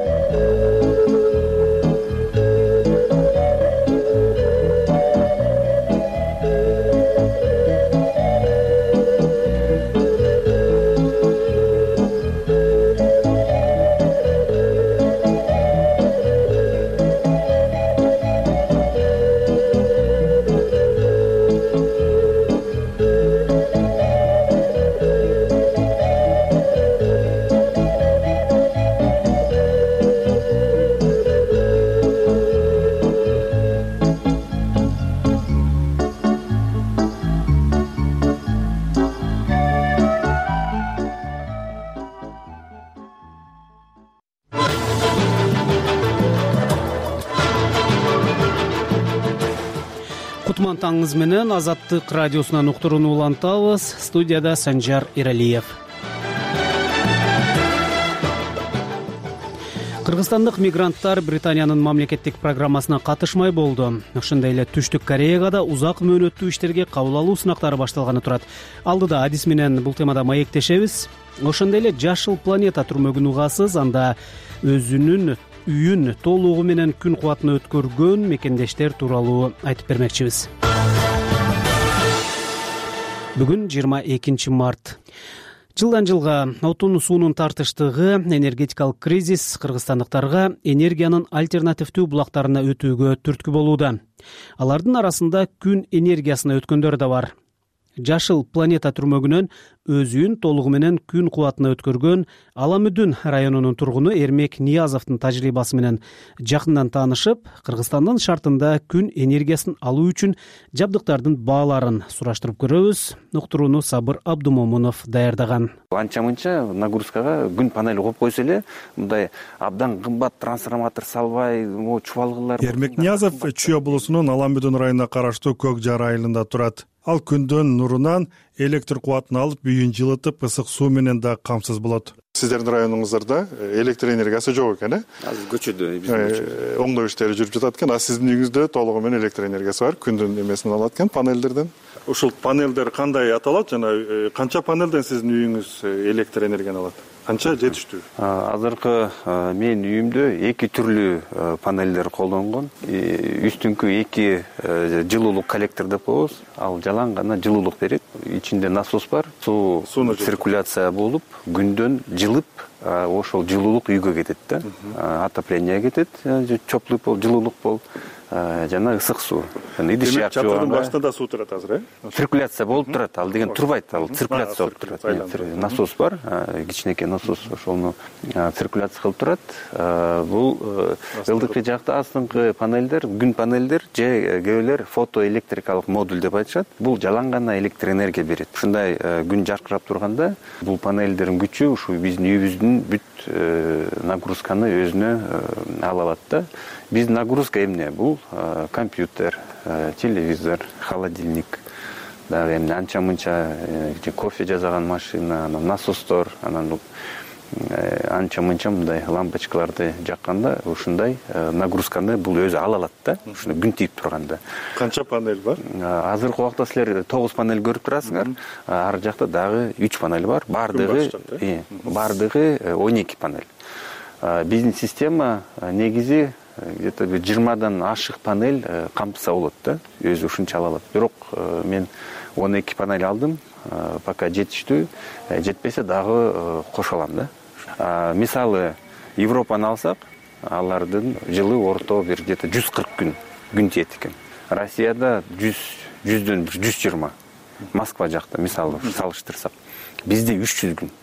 Кутман таңыңыз менен Азаттык радиосунан уктурууну улантабыз. Студияда Санжар Эралиев. Кыргызстандык мигранттар Британиянын мамлекеттик программасына катышмай болду. Ошондой эле Түштүк Кореяга да узак мөөнөттүү иштерге кабыл алуу сынактары башталганы турат. Алдыда Адис менен бул темада маектешебиз. Ошондой эле Жашыл планета түрмөгүн угасыз, анда өзүнүн үйүн толугу менен күн кубатына өткөргөн мекендештер тууралуу айтып бермекчибиз. Бүгүн 22 март. Жылдан жылга отун суунун тартыштыгы, энергетикалык кризис кыргызстандыктарга энергиянын альтернативдүү булактарына өтүүгө түрткү болууда. Алардын арасында күн энергиясына өткөндөр да бар. Жашыл планета түрмөгүнөн өзүн толугу менен күн кубатына өткөргөн Аламүдүн районунун тургуну Эрмек Ниязовдун тажрыйбасы менен жакындан таанышып, Кыргызстандын шартында күн энергиясын алуу үчүн жабдыктардын бааларын сураштырып көрөбүз. Уктурууну Сабыр Абдумомунов даярдаган. Анча-мынча нагрузкага күн панели коюп койсо эле, мындай абдан кымбат трансформатор салбай, чубалгылар. Эрмек Ниязов Чүй облусунун Аламүдүн районуна караштуу Көк Жар айылында турат. Ал күндүн нурунан электр кубатын алып, үйүн жылытып, ысык суу менен да камсыз болот. Сиздердин районуңуздарда электр энергиясы жок экен, Азыр көчөдө оңдоо иштери жүрүп жатат экен. А сиздин үйүңүздө толугу менен электр энергиясы бар, күндүн эмесин алат экен, панелдерден. Ушул панелдер кандай аталат жана канча панелден сиздин үйүңүз электр энергияны алат? Канча жетиштүү? Азыркы менин үйүмдө 2 түрлүү панелдер колдонгон. Үстүңкү 2 жылуулук коллектор деп коебуз. Ал жалаң гана жылуулук берет. Ичинде насос бар. Суу циркуляция болуп, күндөн жылып, ошол жылуулук үйгө кетет да. Отопление кетет, теплый пол, жылуулук пол. Жана ысык суу. Демек чатырдын башында да суу турат азыр, Циркуляция болуп турат, ал деген турбайт, ал циркуляция болуп турат. Насос бар, кичинекей насос, ошону циркуляция кылып турат. Бул ылдыкы жакта астыңкы панелдер, күн панелдер же кээбилер фотоэлектрикалык модуль деп айтышат. Бул жалаң гана электр энергия берет. Ушундай күн жаркырап турганда, бул панелдердин күчү ушу биздин үйүбүздүн бүт нагрузканы өзүнө ала алат да. Биздин нагрузка эмне? Бул компьютер, телевизор, холодильник, дагы эмне анча-мынча кофе жасаган машина, насостор, анан анча-мынча мындай лампочкаларды жакканда ушундай нагрузканы бул өзү ала алат да. Ушуну күн тийип турганда. Канча панель бар? Азыркы убакта силер 9 панель көрүп турасыңар. Ар жакта дагы 3 панель бар. Бардыгы 12 панель. Биздин система негизи где-то 20дан ашык панель камтыса болот да. Өзү ушунча ала алат. Бирок мен 12 панель алдым. Пока жетиштүү, жетпесе дагы кошо алам да. Мисалы, Европаны алсак, алардын жылы орто бир где-то 140 күн тиет экен. Россияда 100дөн 120. Москва жакта мисалы салыштырсак, бизде 300 күн.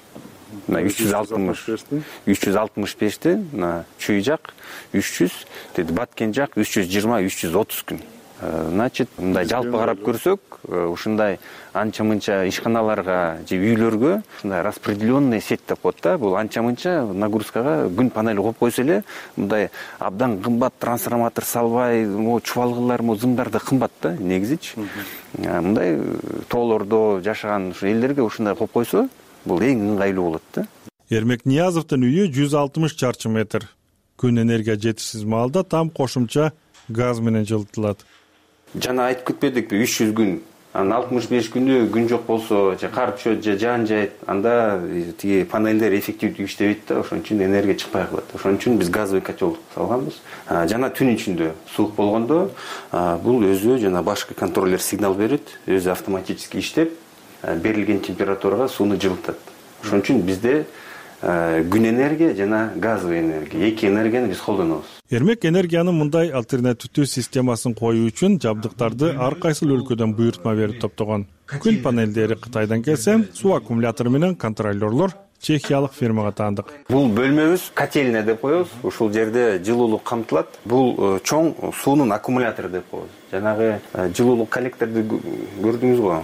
365 на Чүй жак 300, Баткен жак 320-330 күн. Значит, мындай жалпы карап көрсөк, ушундай анча мынча ишканаларга же үйлөргө ушундай распределенный сеть деп коет да. Бул анча мынча нагрузкага күн панели коюп койсо эле, мындай абдан кымбат трансформатор салбай, чубалгылар, зымдарды кымбат да негизичи. Мындай тоолордо жашаган ушу элдерге ушундай коюп койсо, бул эң ыңгайлуу болот да. Эрмек Ниязовдун үйү 160 чарчы метр. Күн энергия жетишсиз маалда там кошумча газ менен жылытылат. Жана айтып кетпедикпи, 300 күн, анан 65 күндө күн жок болсо, же кар түшөт, же жаан жайт, анда тиги панелдер эффективдүү иштебейт да, ошон үчүн энергия чыкпай калат. Ошон үчүн биз газовый котел салганбыз. Жана түн ичинде суук болгондо, бул өзү жана башкы контроллер сигнал берет, өзү автоматически иштеп, берилген температурага сууну жылытат. Ошон үчүн бизде күн энергия жана газовый энергия, эки энергияны биз колдонобуз. Эрмек энергиянын мындай альтернативдүү системасын коюу үчүн жабдыктарды ар кайсыл өлкөдөн буйртма берип топтогон. Күн панелдери Кытайдан келсе, суу аккумулятору менен контроллерлор чехиялык фирмага таандык. Бул бөлмөбүз котельная деп коебуз. Ушул жерде жылуулук камтылат. Бул чоң суунун аккумулятору деп коебуз. Жанагы жылуулук коллекторду көрдүңүз го.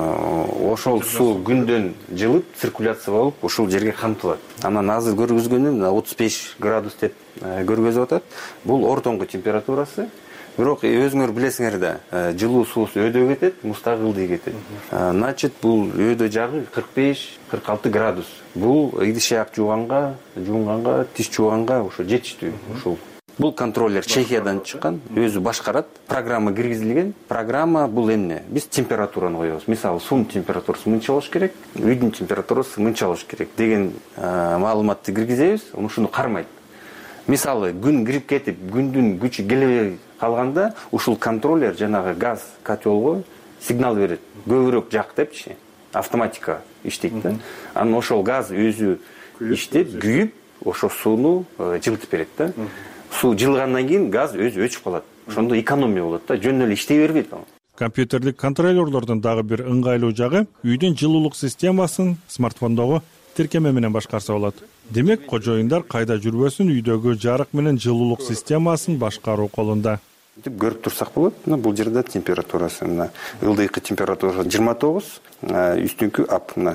Ошол суу күндөн жылып, циркуляция болуп, ушул жерге камтылат. Анан азыр көргөзгөнү 35 градус деп көргөзүп атат. Бул ортоңку температурасы. Бирок өзүңөр билесиңер да, жылуу суу өйдө кетет, муздагы ылдый кетет. Значит, бул өйдө жагы 45-46 градус. Бул идиш-аяк жууганга, тиш жууганга ошо жетиштүү. Ушул. Бул контроллер Чехиядан чыккан, өзү башкарат. Программа киргизилген. Программа бул эмне? Биз температураны коебуз. Мисалы, суунун температурасы мынча болуш керек, үйдүн температурасы мынча болуш керек деген маалыматты киргизебиз. Ушуну кармайт. Мисалы, күн кирип кетип, күндүн күчү келбей калганда, ушул контроллер жанагы газ котелго сигнал берет. Көбүрөөк жак депчи, автоматика иштейт да. Анан ошол газ өзү иштеп, күйүп, ошо сууну жылытып берет да. Суу жылгандан кийин газ өзү өчүп калат. Ошондо экономия болот да, жөн эле иштей бербейт ал. Компьютерлик контроллерлордун дагы бир ыңгайлуу жагы үйдүн жылуулук системасын смартфондогу тиркеме менен башкарса болот. Демек, кожоюндар кайда жүрбөсүн үйдөгү жарык менен жылуулук системасын башкаруу колунда. Көрүп турсак болот. Бул жерде температурасы мына ылдыйкы температурасы 29, үстүнкү ап мына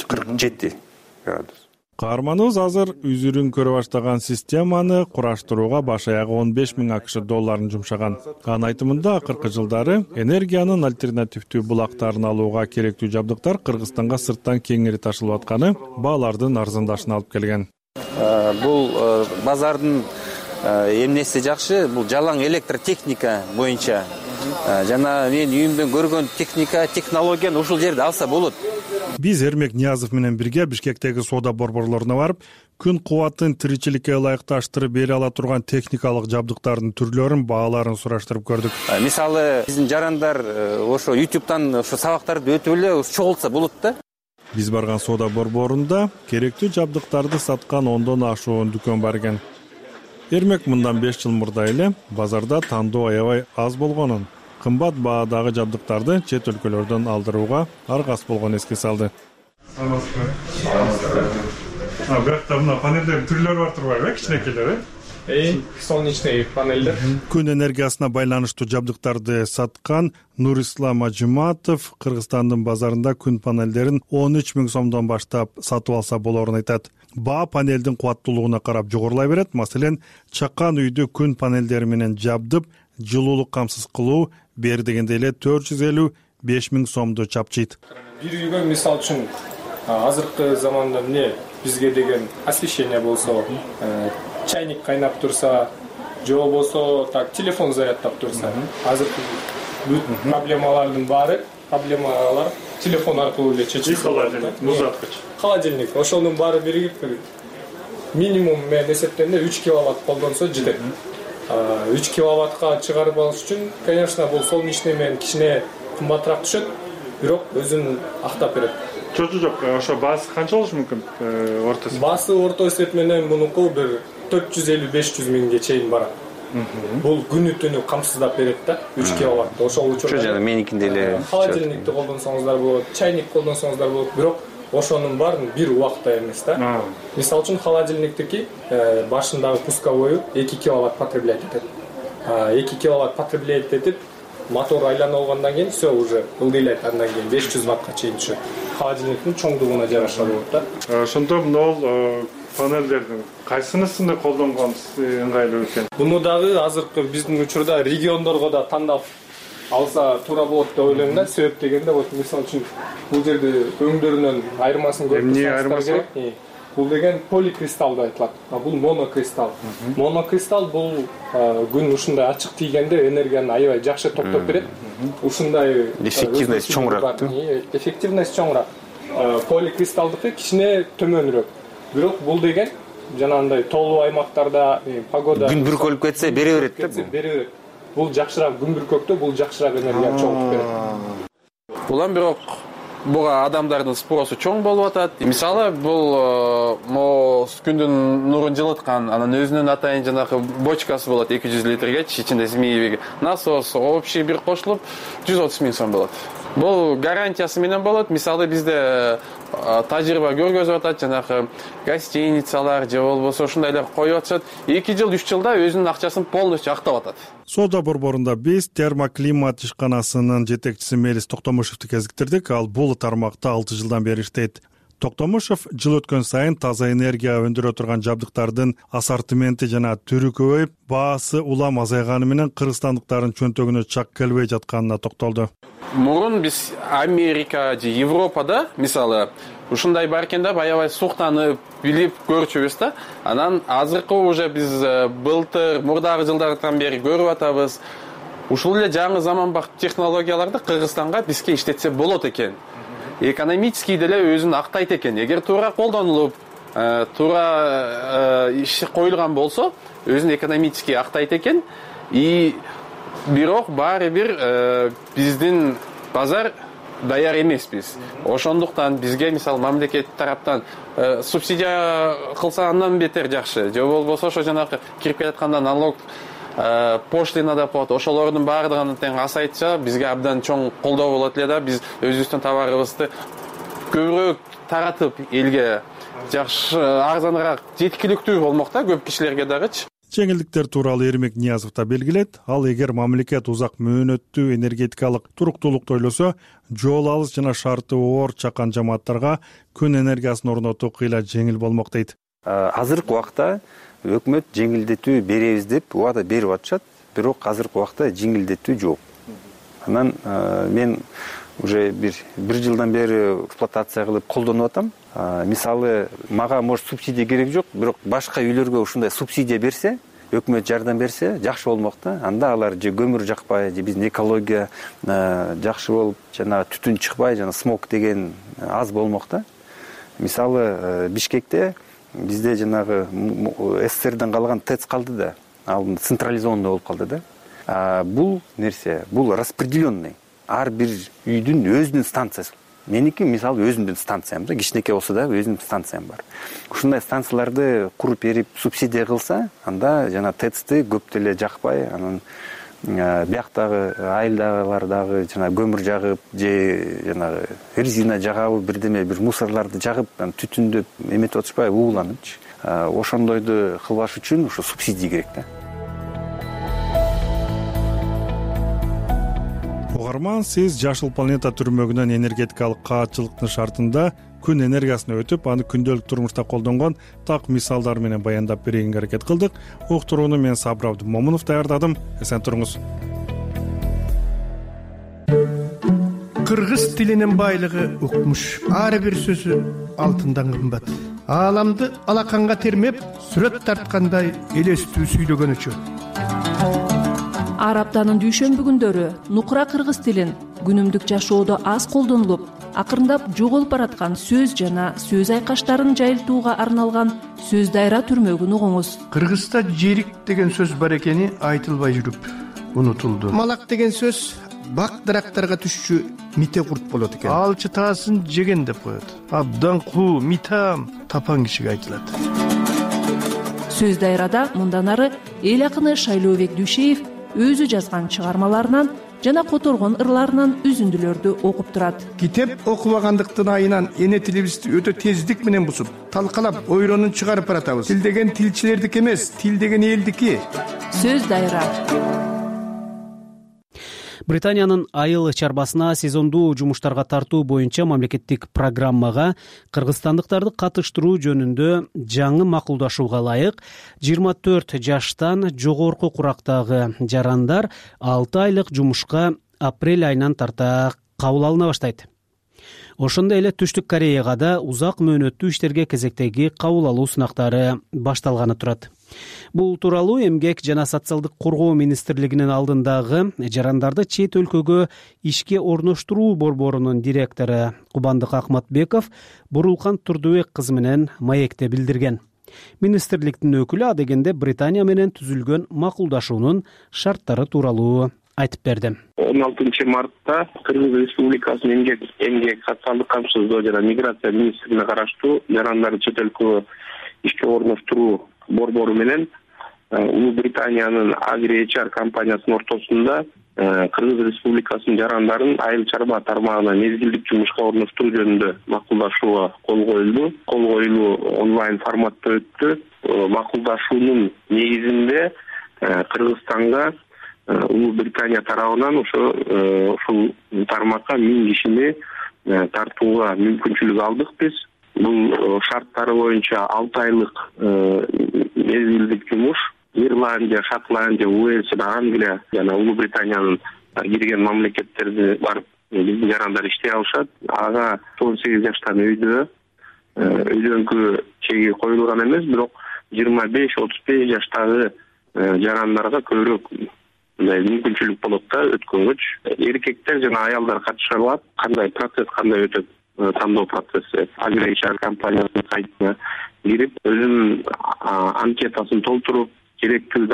47 градус. Каарманыбыз азыр үзүрүн көрө баштаган системаны кураштырууга баш аягы 15 000 АКШ долларын жумшаган. Анын айтымында акыркы жылдары энергиянын альтернативдүү булактарын алууга керектүү жабдыктар Кыргызстанга сырттан кеңири ташылып атканы баалардын арзандашына алып келген. Бул базардын эмнеси жакшы, бул жалаң электротехника боюнча жана мен үйүмдөн көргөн технологияны ушул жерде алса болот. Биз Эрмек Ниязов менен бирге Бишкектеги соода борборлоруна барып, күн кубатын тиричиликке ылайыкташтырып бере ала турган техникалык жабдыктардын түрлөрүн, бааларын сураштырып көрдүк. Мисалы, биздин жарандар ошо YouTube'дан ошо сабактарды өтүп эле чогултса болот да. Биз барган соода борборунда керектүү жабдыктарды саткан 10дон ашуун дүкөн бар экен. Эрмек мындан 5 жыл мурда эле базарда тандоо аябай аз болгонун, кымбат баадагы жабдыктарды чет өлкөлөрдөн алдырууга аргас болгон эске салды. Биракта мына панелдердин түрлөрү бар турбайбы, кичинекейлер, солнечный панелдер. Күн энергиясына байланыштуу жабдыктарды саткан Нурислам Ажиматов Кыргызстандын базарында күн панелдерин 13 000 сомдон баштап сатып алса болорун айтат. Баа панелдин кубаттуулугуна карап жогорулай берет. Маселен, чакан үйдү күн панелдери менен жабдып, жылуулук камсыз кылуу бери дегенде эле 450-5 000 сомду чапчыйт. Бир үйгө мисал үчүн азыркы заманда эмне бизге деген освещение болсо, чайник кайнап турса, же болбосо так телефон заряддап турса, азыркы бүт проблемалардын баары телефон аркылуу эле чечилет. Холодильник, ошонун баары биригип минимум мен эсептегенде 3 киловатт колдонсо жетет. 3 киловаттка чыгарып алыш үчүн, конечно, бул солнечный менен кичине кымбатыраак түшөт, бирок өзүн актап берет. Жок, ошо баасы канча болушу мүмкүн? Ортосу. Баасы орто эсеп менен мунуку бир 450-500 миңге чейин барат. Бул күнү түнү камсыздап берет да, 3 киловатт. Ошол учурда жана меникинде эле холодильникти колдонсоңуздар болот, чайник колдонсоңуздар болот, бирок ошонун баарын бир убакта эмес да. Мисал үчүн холодильниктики башындагы пусковой 2 киловатт потреблять этет. 2 киловатт потреблять этип, мотор айланып алгандан кийин все уже ылдыйлайт. Андан кийин 500 ваттка чейин түшөт. Холодильниктин чоңдугуна жараша болот да. Ошондо мына панелдердин кайсынысыны колдонгонсуз ыңгайлуу экен? Буну дагы азыркы биздин учурда региондорго да тандап алса туура болот деп ойлойм да. Себеп дегенде вот мисалы үчүн бул жерде өңдөрүнөн айырмасын көрүп эмне айырмасы бар? Бул деген поликристалл деп айтылат. Бул монокристалл. Монокристалл бул күн ушундай ачык тийгенде энергияны аябай жакшы топтоп берет. Ушундай эффективность чоңураак. Эффективность чоңураак. Поликристаллдыкы кичине төмөнүрөөк. Бирок бул деген жанагындай тоолуу аймактарда погода күн бүркөлүп кетсе бере берет да. Бере берет. Бул жакшыраак күн бүркөктө бул жакшыраак энергия чоңуруп берет. Улам бирок буга адамдардын спросу чоң болуп атат. Мисалы бул мо күндүн нурун жылыткан, анан өзүнүн атайын жанагы бочкасы болот 200 литрге, ичинде змеевик насос, общий бир кошулуп 130 000 сом болот. Бул гарантиясы менен болот. Мисалы бизде тажрыйба көргөзүп атат, жанагы гостиницалар же болбосо ушундайлар коюп атышат. 2 жыл 3 жылда өзүнүн акчасын полностью актап атат. Соода борборунда биз термоклимат ишканасынын жетекчиси Мелис Токтомушевди кезиктирдик. Ал бул тармакта 6 жылдан бери иштейт. Токтомушев жыл өткөн сайын таза энергия өндүрө турган жабдыктардын ассортименти жана түрү көбөйүп, баасы улам азайганы менен кыргызстандыктардын чөнтөгүнө чак келбей жатканына токтолду. Мурун биз Америка же Европада мисалы ушундай бар экен деп аябай суктанып билип көрчүбүз да. Анан азыркы уже биз былтыр мурдагы жылдардан бери көрүп атабыз. Ушул эле жаңы заманбап технологияларды Кыргызстанга бизге иштетсе болот экен. Экономически деле өзүн актайт экен. Эгер туура колдонулуп, туура иш коюлган болсо, өзүн экономически актайт экен. И бирок баары бир биздин базар даяр эмеспиз. Ошондуктан бизге мисалы мамлекет тараптан субсидия кылса андан бетер жакшы. Же болбосо ошо жанагы кирип келатканда налог, пошлина деп коет. Ошолордун баардыгын тең асайтса, бизге абдан чоң колдоо болот эле да. Биз өзүбүздүн товарыбызды көбүрөөк таратып элге жакшы арзаныраак жеткиликтүү болмок да көп кишилерге дагычы. Жеңилдиктер тууралуу Эрмек Ниязов да белгилейт. Ал эгер мамлекет узак мөөнөттүү энергетикалык туруктуулукту ойлосо, жол алыс жана шарты оор чакан жамааттарга күн энергиясын орнотуу кыйла жеңил болмок дейт. Азыркы убакта өкмөт жеңилдетүү беребиз деп убада берип атышат, бирок азыркы убакта жеңилдетүү жок. Анан мен уже бир жылдан бери эксплуатация кылып колдонуп атам. Мисалы, мага может субсидия керек жок, бирок башка үйлөргө ушундай субсидия берсе, өкмөт жардам берсе, жакшы болмок да. Анда алар же көмүр жакпай, же биздин экология жакшы болуп, жана түтүн чыкпай, жана смог деген аз болмок да. Мисалы, Бишкекте бизде жанагы СССРден калган ТЭЦ калды да, ал централизованный болуп калды да. Бул нерсе, бул распределенный. Ар бир үйдүн өзүнүн станциясы. Меники мисалы өзүмдүн станциям да, кичинекей болсо да өзүмдүн станциям бар. Ушундай станцияларды куруп берип субсидия кылса, анда жана ТЭЦти көп деле жакпай, анан бияктагы айылдагылар дагы жана көмүр жагып же жанагы резина жагабы бирдеме бир мусорларды жагып, түтүндөп эметип отурушпай ууланычы. Ошондойду кылбаш үчүн ушу субсидия керек да. Угарман, сиз Жашыл планета түрмөгүнөн энергетикалык каатчылыктын шартында күн энергиясына өтүп, аны күндөлүк турмушта колдонгон так мисалдар менен баяндап берүүгө аракет кылдык. Уктурууну мен Сабыр Абдымомунов даярдадым. Эсен туруңуз. Кыргыз тилинин байлыгы укмуш. Ар бир сөзү алтындан кымбат. Ааламды алаканга термеп, сүрөт тарткандай элестүү сүйлөгөнүчү. Ар аптанын дүйшөмбү күндөрү нукура кыргыз тилин күнүмдүк жашоодо аз колдонулуп, акырындап жоголуп бараткан сөз жана сөз айкаштарын жайылтууга арналган сөз дайра түрмөгүн угуңуз. Кыргызда жерик деген сөз бар экени айтылбай жүрүп унутулду. Малак деген сөз бак дарактарга түшчү мите курт болот экен. Ал чытаасын жеген деп коет. Абдан куу, митам тапан кишиге айтылат. Сөз дайрада мындан ары эл акыны Шайлообек Дүйшеев өзү жазган чыгармаларынан жана которгон ырларынан үзүндүлөрдү окуп турат. Китеп окубагандыктын айынан эне тилибизди өтө тездик менен бузуп, талкалап, ойронун чыгарып баратабыз. Тил деген тилчилердики эмес, тил деген элдики. Сөз дайра. Британиянын айыл чарбасына сезондуу жумуштарга тартуу боюнча мамлекеттик программага кыргызстандыктарды катыштыруу жөнүндө жаңы макулдашууга ылайык 24 жаштан жогорку курактагы жарандар 6 айлык жумушка апрель айынан тарта кабыл алына баштайт. Ошондой эле Түштүк Кореяга да узак мөөнөттүү иштерге кезектеги кабыл алуу сынактары башталганы турат. Бул тууралуу Эмгек жана социалдык коргоо министрлигинин алдындагы жарандарды чет өлкөгө ишке орноштуруу борборунун директору Кубандык Акматбеков Бурулкан Турдубек кызы менен маекте билдирген. Министрликтин өкүлү адегенде Британия менен түзүлгөн макулдашуунун шарттары тууралуу айтып берди. 16 мартта Кыргыз Республикасынын эмгек социалдык камсыздоо жана миграция министрлигине караштуу жарандарды чет өлкөгө ишке орноштуруу борбору менен Улуу Британиянын Agri HR компаниясынын ортосунда Кыргыз Республикасынын жарандарын айыл чарба тармагына мезгилдик жумушка орноштуруу жөнүндө макулдашууга кол коюлду. Кол коюлуу онлайн форматта өттү. Макулдашуунун негизинде Кыргызстанга Улуу Британия тарабынан ушул тармакка 1000 кишини тартууга мүмкүнчүлүк алдык биз. Бул шарттары боюнча 6 айлык мезгилдик жумуш Ирландия, Шотландия, Уэльс, Англия жана Улуу Британиянын кирген мамлекеттерди барып биздин жарандар иштей алышат. Ага 18 жаштан өйдөнкү чеги коюлган эмес, бирок 25-35 жаштагы жарандарга көбүрөөк мүмкүнчүлүк болот да өткөнгөч. Эркектер жана аялдар катыша алат. Кандай процесс кандай өтөт? Тандоо процесси Agri HR компаниясынын сайтына кирип, өзүнүн анкетасын толтуруп, керектүү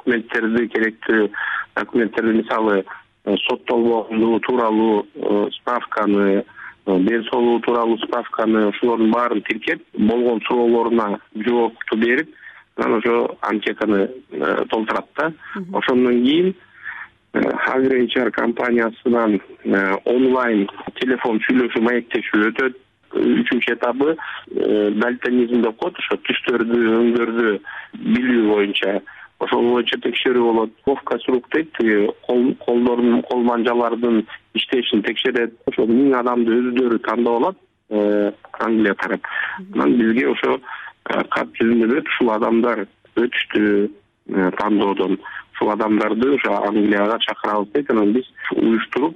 документтерди мисалы соттолбогондугу тууралуу справканы, ден соолугу тууралуу справканы, ошолордун баарын тиркеп, болгон суроолоруна жоопту берип, анан ошо анкетаны толтурат да. Ошондон кийин Agri HR компаниясынан онлайн телефон сүйлөшүү маектешүү өтөт. Үчүнчү этабы дальтонизм деп коет, ошо түстөрдү, өңдөрдү билүү боюнча, ошол боюнча текшерүү болот. Вовка рук дейт, колдордун, кол манжалардын иштешин текшерет. Ошо 1000 адамды өздөрү тандап алат Англия тарап. Анан бизге ошо кат жүзүндө берип, ушул адамдар өтүштү тандоодон. Ушул адамдарды ошо Англияга чакырабыз дейт. Анан биз уюштуруп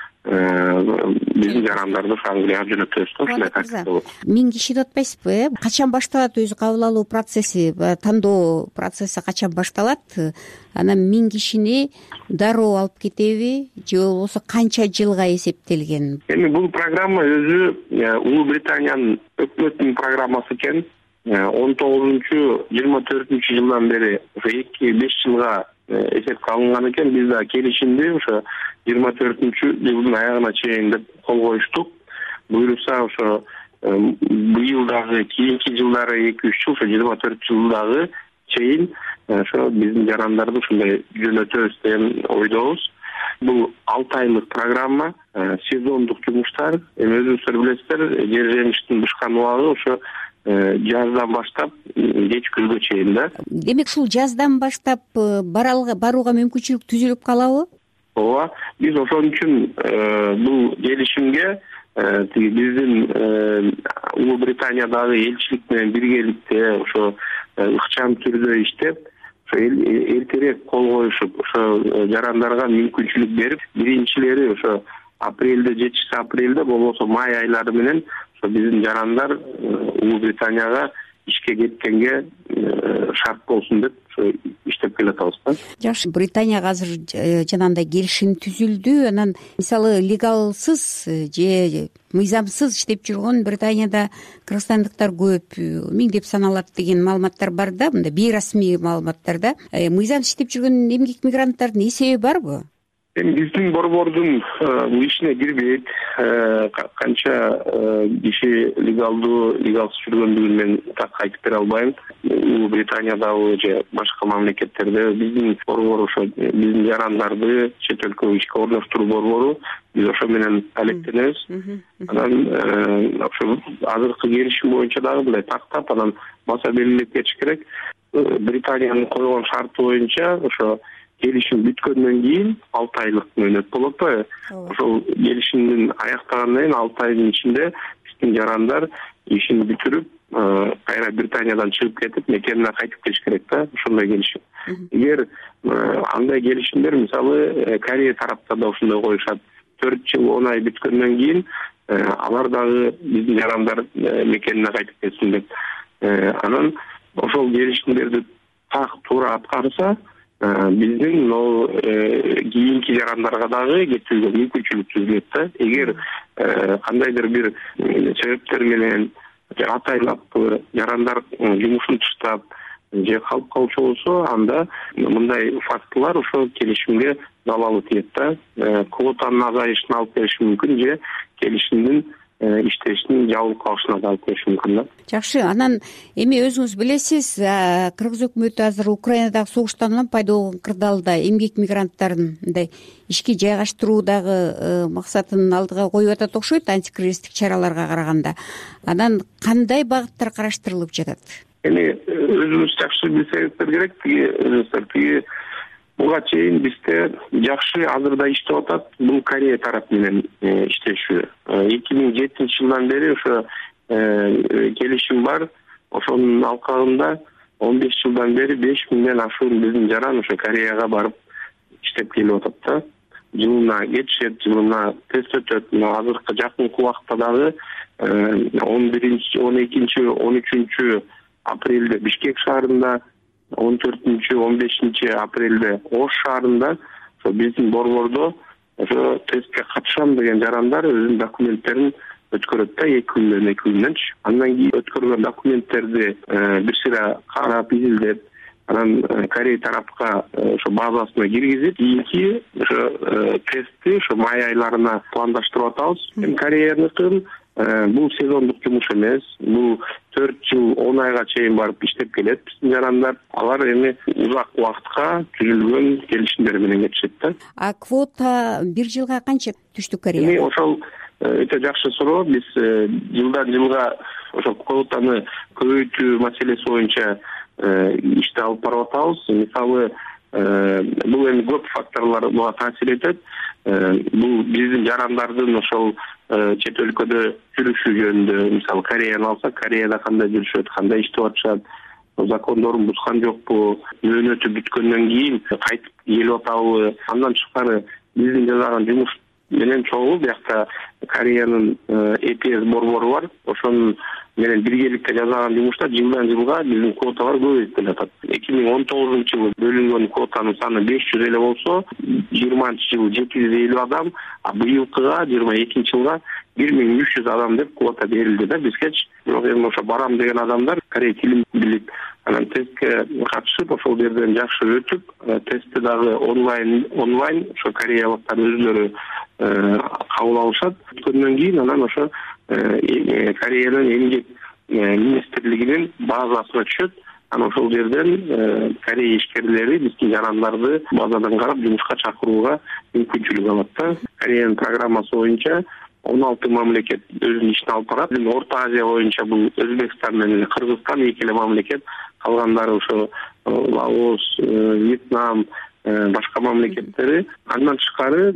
биздин жарандарды Англияга жөнөтөбүз. Ушундай тартип болот. 1000 киши деп атпайсызбы? Качан башталат өзү кабыл алуу процесси, тандоо процесси качан башталат? Анан 1000 кишини дароо алып кетеби же болбосо канча жылга эсептелген? Эми бул программа өзү Улуу Британиянын өкмөтүнүн программасы экен. 19-24 жылдан бери 2-5 жылга эсепке алынган экен. Биз да келишимди ошо 24 жылдын аягына чейин деп кол коюштук. Буйрукса ошо быйыл дагы кийинки жылдары 2-3 жыл, ошо 24 жылдагы чейин ошо биздин жарандарды ушундай жөнөтөбүз деген ойдобуз. Бул 6 айлык программа, сезондук жумуштар. Эми өзүңүздөр билесиздер, жер жемиштин бышкан убагы ошо жаздан баштап кеч күзгө чейин да. Демек ушул жаздан баштап барууга мүмкүнчүлүк түзүлүп калабы? Ооба, биз ошон үчүн бул келишимге биздин Улуу Британиядагы элчилик менен биргеликте ошо ыкчам түрдө иштеп, ошо эртерээк кол коюшуп, ошо жарандарга мүмкүнчүлүк берип, биринчилери ошо апрелде, жетишсе апрелде, болбосо май айлары менен биздин жарандар Улуу Британияга ишке кеткенге шарт болсун деп иштеп келатабыз да. Жакшы, Британияга азыр жанагындай келишим түзүлдү. Анан мисалы легалсыз же мыйзамсыз иштеп жүргөн Британияда кыргызстандыктар көп, миңдеп саналат деген маалыматтар бар да, мындай бейрасмий маалыматтар да. Мыйзамсыз иштеп жүргөн эмгек мигранттардын эсеби барбы? Эми биздин борбордун бул ишине кирбейт. Канча киши легалсыз жүргөндүгүн мен так айтып бере албайм. Улуу Британиядагы же башка мамлекеттерде биздин борбор ошо биздин жарандарды чет өлкөгө ишке орноштуруу борбору. Биз ошо менен алектенебиз. Анан ошо азыркы келишим боюнча дагы мындай тактап, анан баса белгилеп кетиш керек. Британиянын койгон шарты боюнча ошо келишим бүткөндөн кийин 6 айлык мөөнөт болот да. Ошол келишимдин аяктагандан кийин 6 айдын ичинде биздин жарандар ишин бүтүрүп кайра Британиядан чыгып кетип мекенине кайтып келиш керек да. Ошондой келишим. Эгер андай келишимдер мисалы Корея тарапта да ошондой коюшат. 4 жыл 10 ай бүткөндөн кийин алар дагы биздин жарандар мекенине кайтып кетсин деп. Анан ошол келишимдерди так туура аткарса, биздин кийинки жарандарга дагы кетүүгө мүмкүнчүлүк түзүлөт да. Эгер кандайдыр бир себептер менен атайлап жарандар жумушун таштап же калып калчу болсо, анда мындай фактылар ошол келишимге залалы тиет да. Квотанын азайышына алып келиши мүмкүн же келишимдин иштешинин жабылып калышына да алып келиши мүмкүн да. Жакшы, анан эми өзүңүз билесиз, Кыргыз өкмөтү азыр Украинадагы согуштан улам пайда болгон кырдаалда эмгек мигранттарын мындай ишке жайгаштыруудагы максатын алдыга коюп атат окшойт, антикризистик чараларга караганда. Анан кандай багыттар караштырылып жатат? Эми өзүңүз жакшы билсеңиздер керек, буга чейин бизде жакшы азырда иштеп атат. Бул Корея тарап менен иштешүү. 2007-жылдан бери ошо келишим бар. Ошонун алкагында 15 жылдан бери 5000ден ашуун биздин жаран ошо Кореяга барып иштеп келип атат да. Жылына кетишет, жылына тест өтөт. Азыркы жакынкы убакта дагы 11-12, 13 апрелде Бишкек шаарында, 14-15 апрелде Ош шаарында ошо биздин борбордо ошо тестке катышам деген жарандар өзүнүн документтерин өткөрөт да, 2 күндөнчү. Андан кийин өткөргөн документтерди бир сыйра карап изилдеп, анан Корея тарапка ошо базасына киргизип, кийинки ошо тестти ошо май айларына пландаштырып атабыз. Эми Кореяныкын бул сезондук жумуш эмес. Бул 4 жыл 10 айга чейин барып иштеп келет биздин жарандар. Алар эми узак убакытка түзүлгөн келишимдер менен кетишет да. А квота бир жылга канча түштү Корея? Эми ошол өтө жакшы суроо. Биз жылдан жылга ошол квотаны көбөйтүү маселеси боюнча ишти алып барып атабыз. Мисалы, бул эми көп факторлор буга таасир этет. Бул биздин жарандардын ошол чет өлкөдө жүрүшү жөнүндө, мисалы Кореяны алсак, Кореяда кандай жүрүшөт, кандай иштеп атышат, закондорун бузган жокпу, мөөнөтү бүткөндөн кийин кайтып келип атабы. Андан тышкары биздин жасаган жумуш менен чогуу биякта Кореянын EPS борбору бар. Ошонун менен биргеликте жасаган жумушта жылдан жылга биздин квоталар көбөйүп келатат. 2019-жылы бөлүнгөн квотанын саны 500 эле болсо, 20-жылы 750 адам, а быйылкыга 22-жылга 1300 адам деп квота берилди да бизгечи. Бирок эми ошо барам деген адамдар корей тилин билип, анан тестке катышып, ошол жерден жакшы өтүп, тестти дагы онлайн ошо кореялыктар өзүлөрү кабыл алышат. Өткөндөн кийин анан ошо Кореянын эмгек министрлигинин базасына түшөт. Анан ошол жерден Корея ишкерлери биздин жарандарды базадан карап жумушка чакырууга мүмкүнчүлүк алат да. Кореянын программасы боюнча 16 мамлекет өзүнүн ишин алып барат. Орто Азия боюнча бул Өзбекстан менен Кыргызстан 2 эле мамлекет, калгандары ошо Лаос, Вьетнам, башка мамлекеттери. Андан тышкары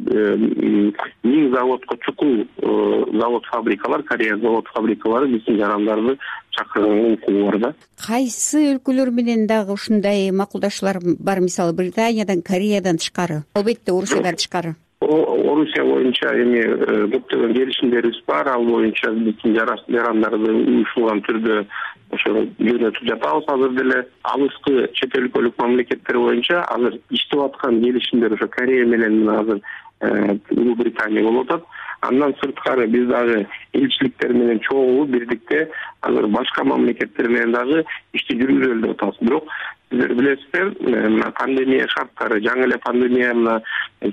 миң заводко чукул завод-фабрикалар, Корея завод-фабрикалары биздин жарандарды чакырганга укугу бар да. Кайсы өлкөлөр менен дагы ушундай макулдашуулар бар, мисалы Британиядан, Кореядан тышкары, албетте Орусиядан тышкары? Орусия боюнча эми көптөгөн келишимдерибиз бар. Ал боюнча биздин жарандарды уюшулган түрдө ошо жөнөтүп жатабыз. Азыр деле алыскы чет өлкөлүк мамлекеттер боюнча азыр иштеп аткан келишимдер ошо Корея менен азыр Улуу Британия болуп атат. Андан сырткары биз дагы элчиликтер менен чогуу бирдикте азыр башка мамлекеттер менен дагы ишти жүргүзөлүп деп атабыз. Бирок сиздер билесиздер, пандемия шарттары, жаңы эле пандемия мына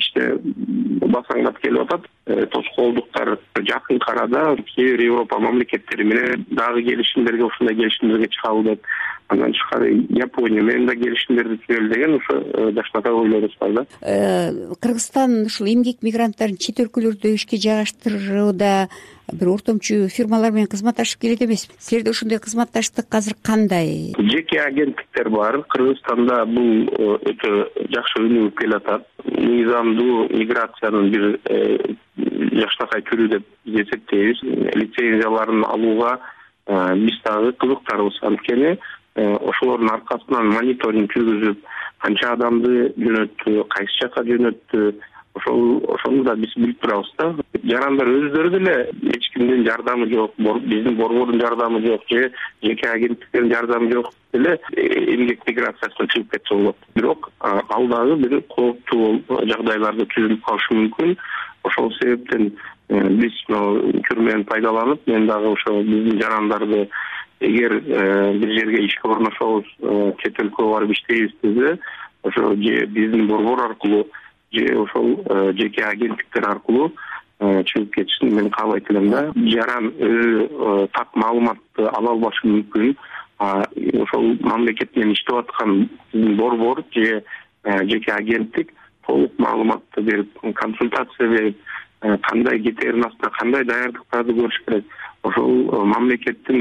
басаңдап келип атат. Тоскоолдуктар жакынкы арада Север Европа мамлекеттери менен дагы келишимдерге, ушундай келишимдерге чыгабы деп. Андан тышкары Япония менен да келишимдерди түзөлү деген ошо жакшынакай ойлорубуз бар да. Кыргызстан ушул эмгек мигранттарын чет өлкөлөрдө ишке жайгаштырууда бир ортомчу фирмалар менен кызматташып келет эмеспи. Силерде ошондой кызматташтык азыр кандай? Жеке агенттиктер бар. Кыргызстанда бул өтө жакшы өнүгүп келатат. Мыйзамдуу миграциянын бир жакшынакай түрү деп эсептейбиз. Лицензияларын алууга биз дагы кызыктарбыз. Анткени ошолордун аркасынан мониторинг жүргүзүп, канча адамды жөнөттү, кайсы жака жөнөттү, ошону да биз билип турабыз да. Жарандар өздөрү деле эч кимдин жардамы жок, биздин борбордун жардамы жок, же жеке агенттиктердин жардамы жок деле эмгек миграциясына чыгып кетсе болот. Бирок ал дагы бир кооптуу жагдайларды түзүлүп калышы мүмкүн. Ошол себептен биз түрмөнү пайдаланып, мен дагы ошо биздин жарандарды эгер бир жерге ишке орношобуз, чет өлкөгө барып иштейбиз десе, ошо же биздин борбор аркылуу, же ошол жеке агенттиктер аркылуу чыгып кетишин мен каалайт элем да. Жаран өзү так маалыматты ала албашы мүмкүн. Ошол мамлекет менен иштеп аткан биздин борбор же жеке агенттик толук маалыматты берип, консультация берип, кандай кетерин астына кандай даярдыктарды көрүш керек, ошол мамлекеттин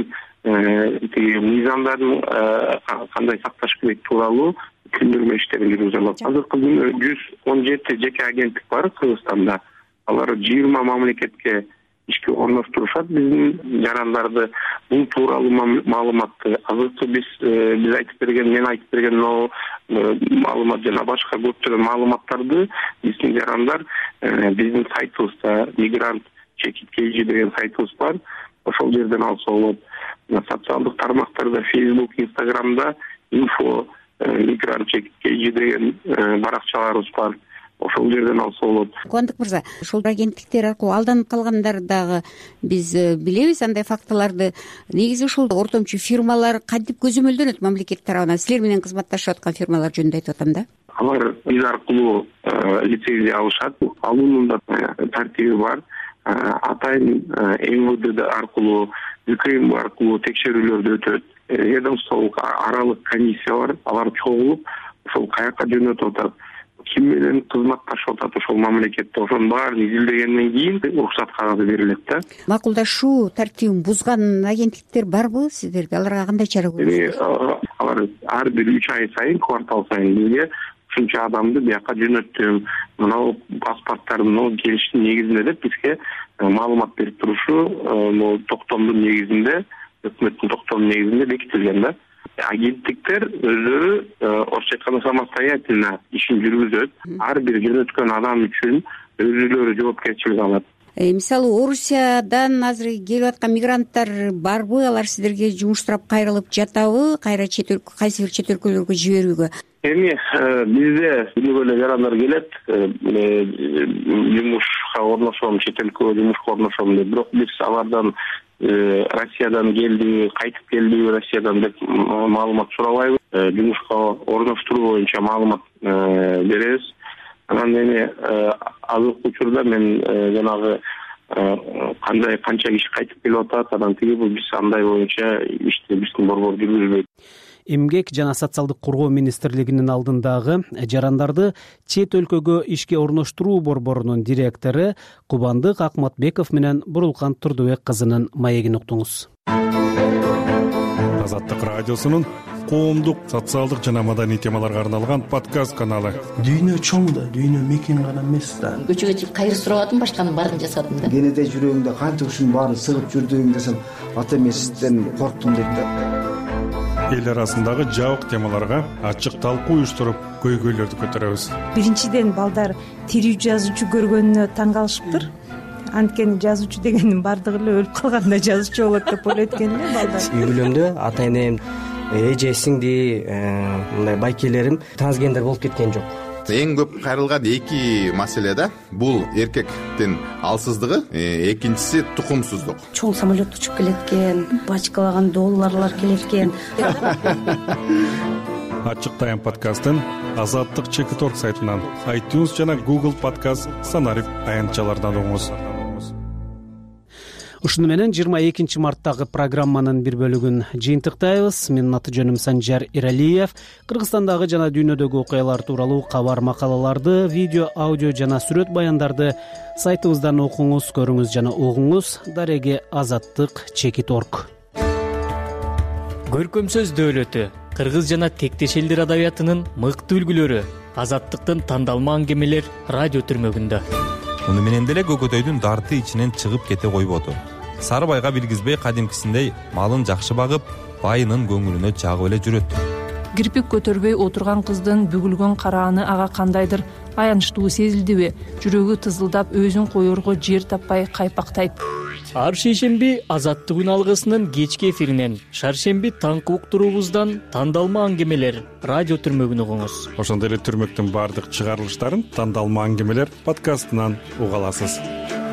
мыйзамдарын кандай сакташ керек тууралуу түшүндүрмө иштерин жүргүзө алат. Азыркы күндө 117 жеке агенттик бар Кыргызстанда. Алар 20 мамлекетке ишке орноштурушат биздин жарандарды. Бул тууралуу маалыматты азыркы биз айтып берген, мен айтып берген маалымат жана башка көптөгөн маалыматтарды биздин жарандар биздин сайтыбызда Мигрант Чекит KG деген сайтыбыз бар. Ошол жерден алса болот. Социалдык тармактарда Facebook, Instagramда инфо Мигрант Чекит KG деген баракчаларыбыз бар. Ошол жерден алса болот. Кубандык мырза, ошол агенттиктер аркылуу алданып калгандар дагы биз билебиз андай фактыларды. Негизи ушул ортомчу фирмалар кантип көзөмөлдөнөт мамлекет тарабынан? Силер менен кызматташып аткан фирмалар жөнүндө айтып атам да. Алар биз аркылуу лицензия алышат. Алуунун да тартиби бар. Атайын МВД аркылуу, УКМ аркылуу текшерүүлөрдү өтөт. Ведомстволук аралык комиссия бар. Алар чогулуп, ошол каяка жөнөтүп атат, ким менен кызматташып атат ошол мамлекетте, ошонун баарын изилдегенден кийин уруксат кагазы берилет да. Макулдашуу тартибин бузган агенттиктер барбы сиздерде? Аларга кандай чара көрүсүңүз? Алар ар бир 3 ай сайын, квартал сайын бизге ушунча адамды бияка жөнөттүм, мына паспорттарын келиштин негизинде деп бизге маалымат берип турушу могу токтомдун негизинде, өкмөттүн токтомунун негизинде бекитилген да. Агенттиктер өздөрү орусча айтканда самостоятельно ишин жүргүзөт. Ар бир жөнөткөн адам үчүн өзүлөрү жоопкерчилик алат. Мисалы Орусиядан азыр келип аткан мигранттар барбы? Алар сиздерге жумуштап кайрылып жатабы? Кайра кайсы бир чет өлкөлөргө жиберүүгө? Эми бизде күнүгө эле жарандар келет, жумушка орношом, чет өлкөгө жумушка орношом деп. Бирок биз алардан Россиядан келди, кайтып келди Россиядан деп маалымат сурабайбыз. Жумушка орноштуруу боюнча маалымат беребиз. Анан эми азыркы учурда мен жанагы канча киши кайтып келип атат, анан бул биз андай боюнча ишти биздин борбор жүргүзбөйт. Эмгек жана социалдык коргоо министрлигинин алдындагы жарандарды чет өлкөгө ишке орноштуруу борборунун директору Кубандык Акматбеков менен Бурулкан Турдубек кызынын маегин уктуңуз. Азаттык радиосунун коомдук, социалдык жана маданий темаларга арналган подкаст каналы. Дүйнө чоң да, дүйнө мекен гана эмес да. Көчөгө чыгып кайыр сурабадым, башканын баарын жасадым да. Кенеде жүрөгүңдө канча ушунун баарын сыгып жүрдүң десем, ата эмесизден корктум дейт да. Эл арасындагы жабык темаларга ачык талкуу уюштуруп, көйгөйлөрдү көтөрөбүз. Биринчиден балдар тирүү жазуучу көргөнүнө таң калышыптыр. Анткени жазуучу дегендин баардыгы эле өлүп калганда жазуучу болот деп ойлойт экен да балдар. Үй бүлөмдө ата энем, эже сиңди, мындай байкелерим трансгендер болуп кеткен жок. Эң көп кайрылган эки маселе да. Бул эркектин алсыздыгы, экинчиси тукумсуздук. Чоң самолет учуп келет экен, бачкалаган долларлар келет экен. Ачык тайм подкастын Азаттык Чекит.org сайтынан, iTunes жана Google подкаст санарип аянтчалардан угуңуз. ушуну менен 22 марттагы программанын бир бөлүгүн жыйынтыктайбыз. Менин аты жөнүм Санжар Иралиев. Кыргызстандагы жана дүйнөдөгү окуялар тууралуу кабар макалаларды, видео, аудио жана сүрөт баяндарды сайтыбыздан окуңуз, көрүңүз жана угуңуз. Дареге azattik.org. Көркөм сөз дөөлөтү, кыргыз жана тектеш элдер адабиятынын мыкты үлгүлөрү, азаттыктын тандалма аңгемелер радио түрмөгүндө. Муну менен деле көкөтөйдүн дарты ичинен чыгып кете койбоду. Сарыбайга билгизбей кадимкисиндей малын жакшы багып, байынын көңүлүнө чагып эле жүрөт. Кирпик көтөрбөй отурган кыздын бүгүлгөн карааны ага кандайдыр аянычтуу сезилдиби? Жүрөгү тызылдап, өзүн коерго жер таппай кайпактайт. Ар шейшемби Азаттык үн алгысынын кечки эфиринен, шаршемби таңкы уктуруубуздан тандалма аңгемелер радио түрмөгүн угуңуз. Ошондой эле түрмөктүн баардык чыгарылыштарын тандалма аңгемелер подкастынан уга аласыз.